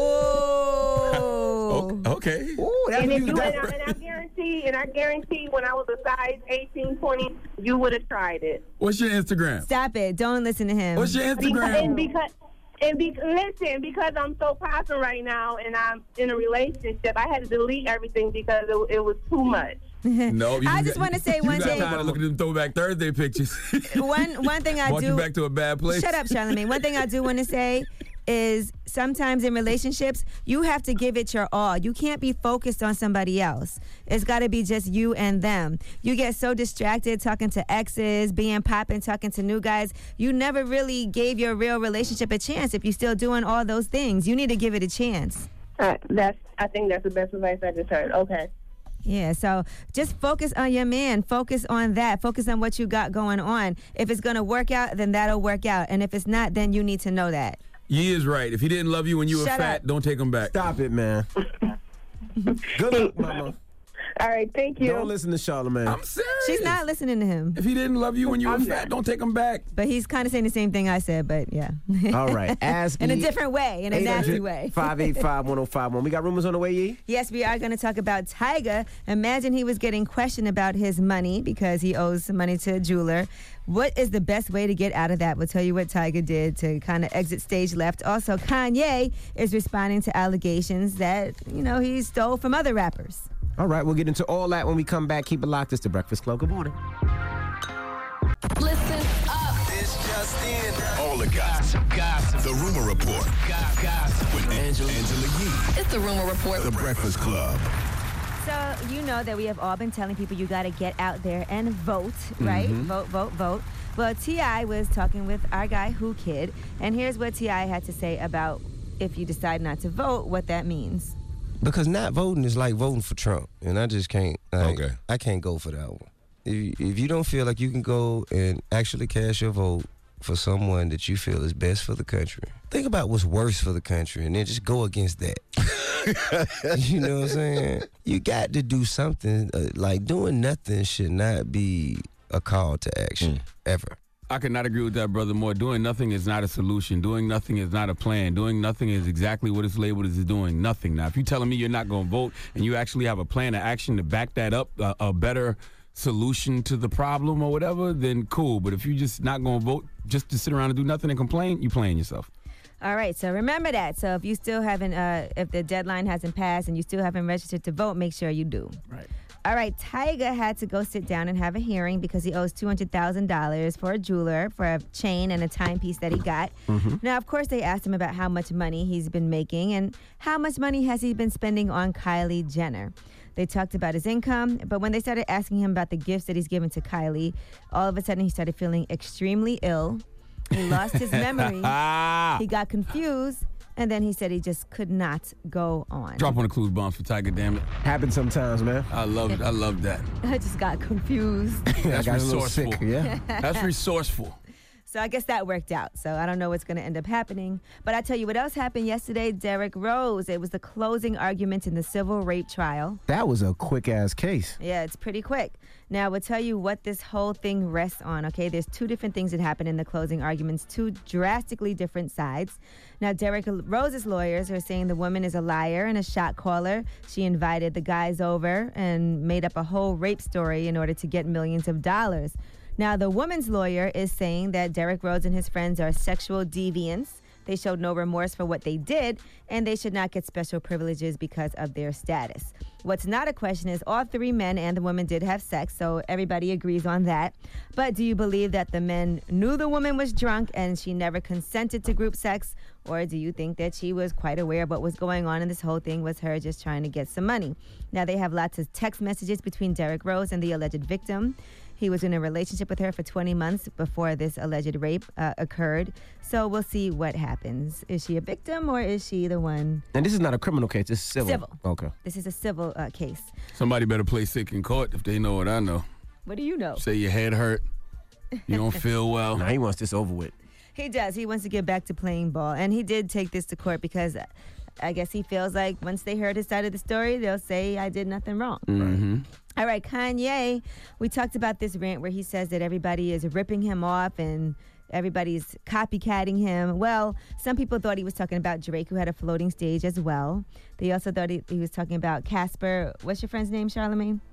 Oh. Okay. Ooh, that's And if you. you That's, and I, and I guarantee, and I guarantee, when I was a size eighteen, twenty, you would have tried it. What's your Instagram? Stop it. Don't listen to him. What's your Because, Instagram? and because, and be, listen, because I'm so popping right now, and I'm in a relationship, I had to delete everything because it, it was too much. No, you I just got- want to say you one got thing. tired of looking at them Throwback Thursday pictures. One one thing I Brought do. you back to a bad place. Shut up, Charlamagne. One thing I do want to say is sometimes in relationships, you have to give it your all. You can't be focused on somebody else. It's got to be just you and them. You get so distracted talking to exes, being popping, talking to new guys. You never really gave your real relationship a chance if you're still doing all those things. You need to give it a chance. Uh, that's. I think that's the best advice I just heard. Okay. Yeah, so just focus on your man. Focus on that. Focus on what you got going on. If it's going to work out, then that'll work out. And if it's not, then you need to know that. Ye is right. If he didn't love you when you were Shut fat, up. don't take him back. Stop it, man. Good luck, mama. All right, thank you. Don't listen to Charlamagne. I'm serious. She's not listening to him. If he didn't love you when you were I'm fat, not. don't take him back. But he's kind of saying the same thing I said, but yeah. All right. Ask In a me. different way, in a nasty way. five eight five, one oh five one. We got rumors on the way, Yee? Yes, we are going to talk about Tyga. Imagine he was getting questioned about his money because he owes some money to a jeweler. What is the best way to get out of that? We'll tell you what Tyga did to kind of exit stage left. Also, Kanye is responding to allegations that, you know, he stole from other rappers. All right, we'll get into all that when we come back. Keep it locked. It's The Breakfast Club. Good morning. Listen up. This just in. All the gossip. Gossip. The Rumor Report. Gossip. With Angela, Angela Yee. It's the Rumor Report. The Breakfast Club. So, you know that we have all been telling people you got to get out there and vote, right? Mhm. Vote, vote, vote. Well, T I was talking with our guy, Who Kid, and here's what T I had to say about if you decide not to vote, what that means. Because not voting is like voting for Trump, and I just can't. Like, Okay. I can't go for that one. If you, if you don't feel like you can go and actually cast your vote for someone that you feel is best for the country, think about what's worse for the country, and then just go against that. You know what I'm saying? You got to do something. Uh, like doing nothing should not be a call to action ever. I could not agree with that, brother, more. Doing nothing is not a solution. Doing nothing is not a plan. Doing nothing is exactly what it's labeled as doing nothing. Now, if you're telling me you're not going to vote and you actually have a plan of action to back that up, uh, a better solution to the problem or whatever, then cool. But if you're just not going to vote just to sit around and do nothing and complain, you're playing yourself. All right, so remember that. So if you still haven't, uh, if the deadline hasn't passed and you still haven't registered to vote, make sure you do. Right. All right, Tyga had to go sit down and have a hearing because he owes two hundred thousand dollars for a jeweler for a chain and a timepiece that he got. Mm-hmm. Now, of course, they asked him about how much money he's been making and how much money has he been spending on Kylie Jenner. They talked about his income, but when they started asking him about the gifts that he's given to Kylie, all of a sudden he started feeling extremely ill. He lost his memory. He got confused. And then he said he just could not go on. Drop on the clues bombs for Tiger, damn it. Happens sometimes, man. I love it. I love that. I just got confused. That's got a little resourceful. sick, yeah. That's resourceful. So I guess that worked out. So I don't know what's going to end up happening. But I tell you what else happened yesterday. Derrick Rose. It was the closing argument in the civil rape trial. That was a quick-ass case. Yeah, it's pretty quick. Now, we'll tell you what this whole thing rests on, okay? There's two different things that happened in the closing arguments, two drastically different sides. Now, Derrick Rose's lawyers are saying the woman is a liar and a shot caller. She invited the guys over and made up a whole rape story in order to get millions of dollars. Now, the woman's lawyer is saying that Derrick Rose and his friends are sexual deviants. They showed no remorse for what they did, and they should not get special privileges because of their status. What's not a question is all three men and the woman did have sex, so everybody agrees on that. But do you believe that the men knew the woman was drunk and she never consented to group sex? Or do you think that she was quite aware of what was going on and this whole thing was her just trying to get some money? Now, they have lots of text messages between Derrick Rose and the alleged victim. He was in a relationship with her for twenty months before this alleged rape uh, occurred. So we'll see what happens. Is she a victim or is she the one? And this is not a criminal case. It's civil. Civil. Okay. This is a civil uh, case. Somebody better play sick in court if they know what I know. What do you know? Say your head hurt. You don't feel well. Nah, he wants this over with. He does. He wants to get back to playing ball. And he did take this to court because I guess he feels like once they heard his side of the story, they'll say I did nothing wrong. Mm-hmm. All right, Kanye, we talked about this rant where he says that everybody is ripping him off and everybody's copycatting him. Well, some people thought he was talking about Drake, who had a floating stage as well. They also thought he, he was talking about Casper. What's your friend's name, Charlamagne?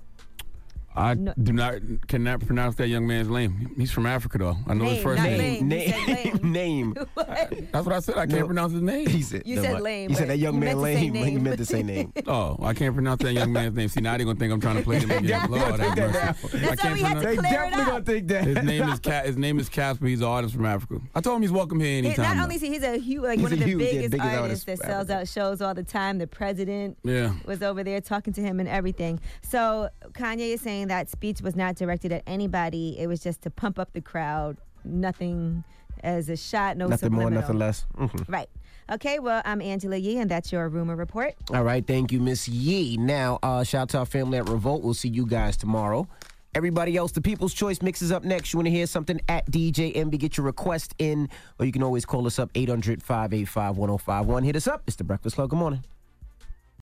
I No. do not cannot pronounce that young man's name. He's from Africa, though. I know his Name, first not name. lame. You said lame. Name. That's what I said. I can't No. pronounce his name. He said, You no, said but- lame, He said but that young you man meant to say lame. He name. meant to say name. Oh, I can't pronounce that young man's name. See, now they're gonna think I'm trying to play them again. Lord have mercy. I That's why can't we had to pronounce. clear it up. think that. His name is Ca- His name is Casper. He's an artist from Africa. I told him he's welcome here He- anytime. not though. only is he, he's a huge, like He's one of a the huge, yeah, biggest, biggest artists that artist sells ever. out shows all the time. The president Yeah. was over there talking to him and everything. So Kanye is saying that speech was not directed at anybody. It was just to pump up the crowd. Nothing as a shot, no Nothing more, subliminal. nothing less. Mhm. Right. Okay, well, I'm Angela Yee, and that's your rumor report. All right, thank you, Miss Yee. Now, uh, shout out to our family at Revolt. We'll see you guys tomorrow. Everybody else, the People's Choice Mix is up next. You want to hear something at D J M B, get your request in, or you can always call us up, eight hundred, five eight five, one oh five one. Hit us up. It's The Breakfast Club. Good morning.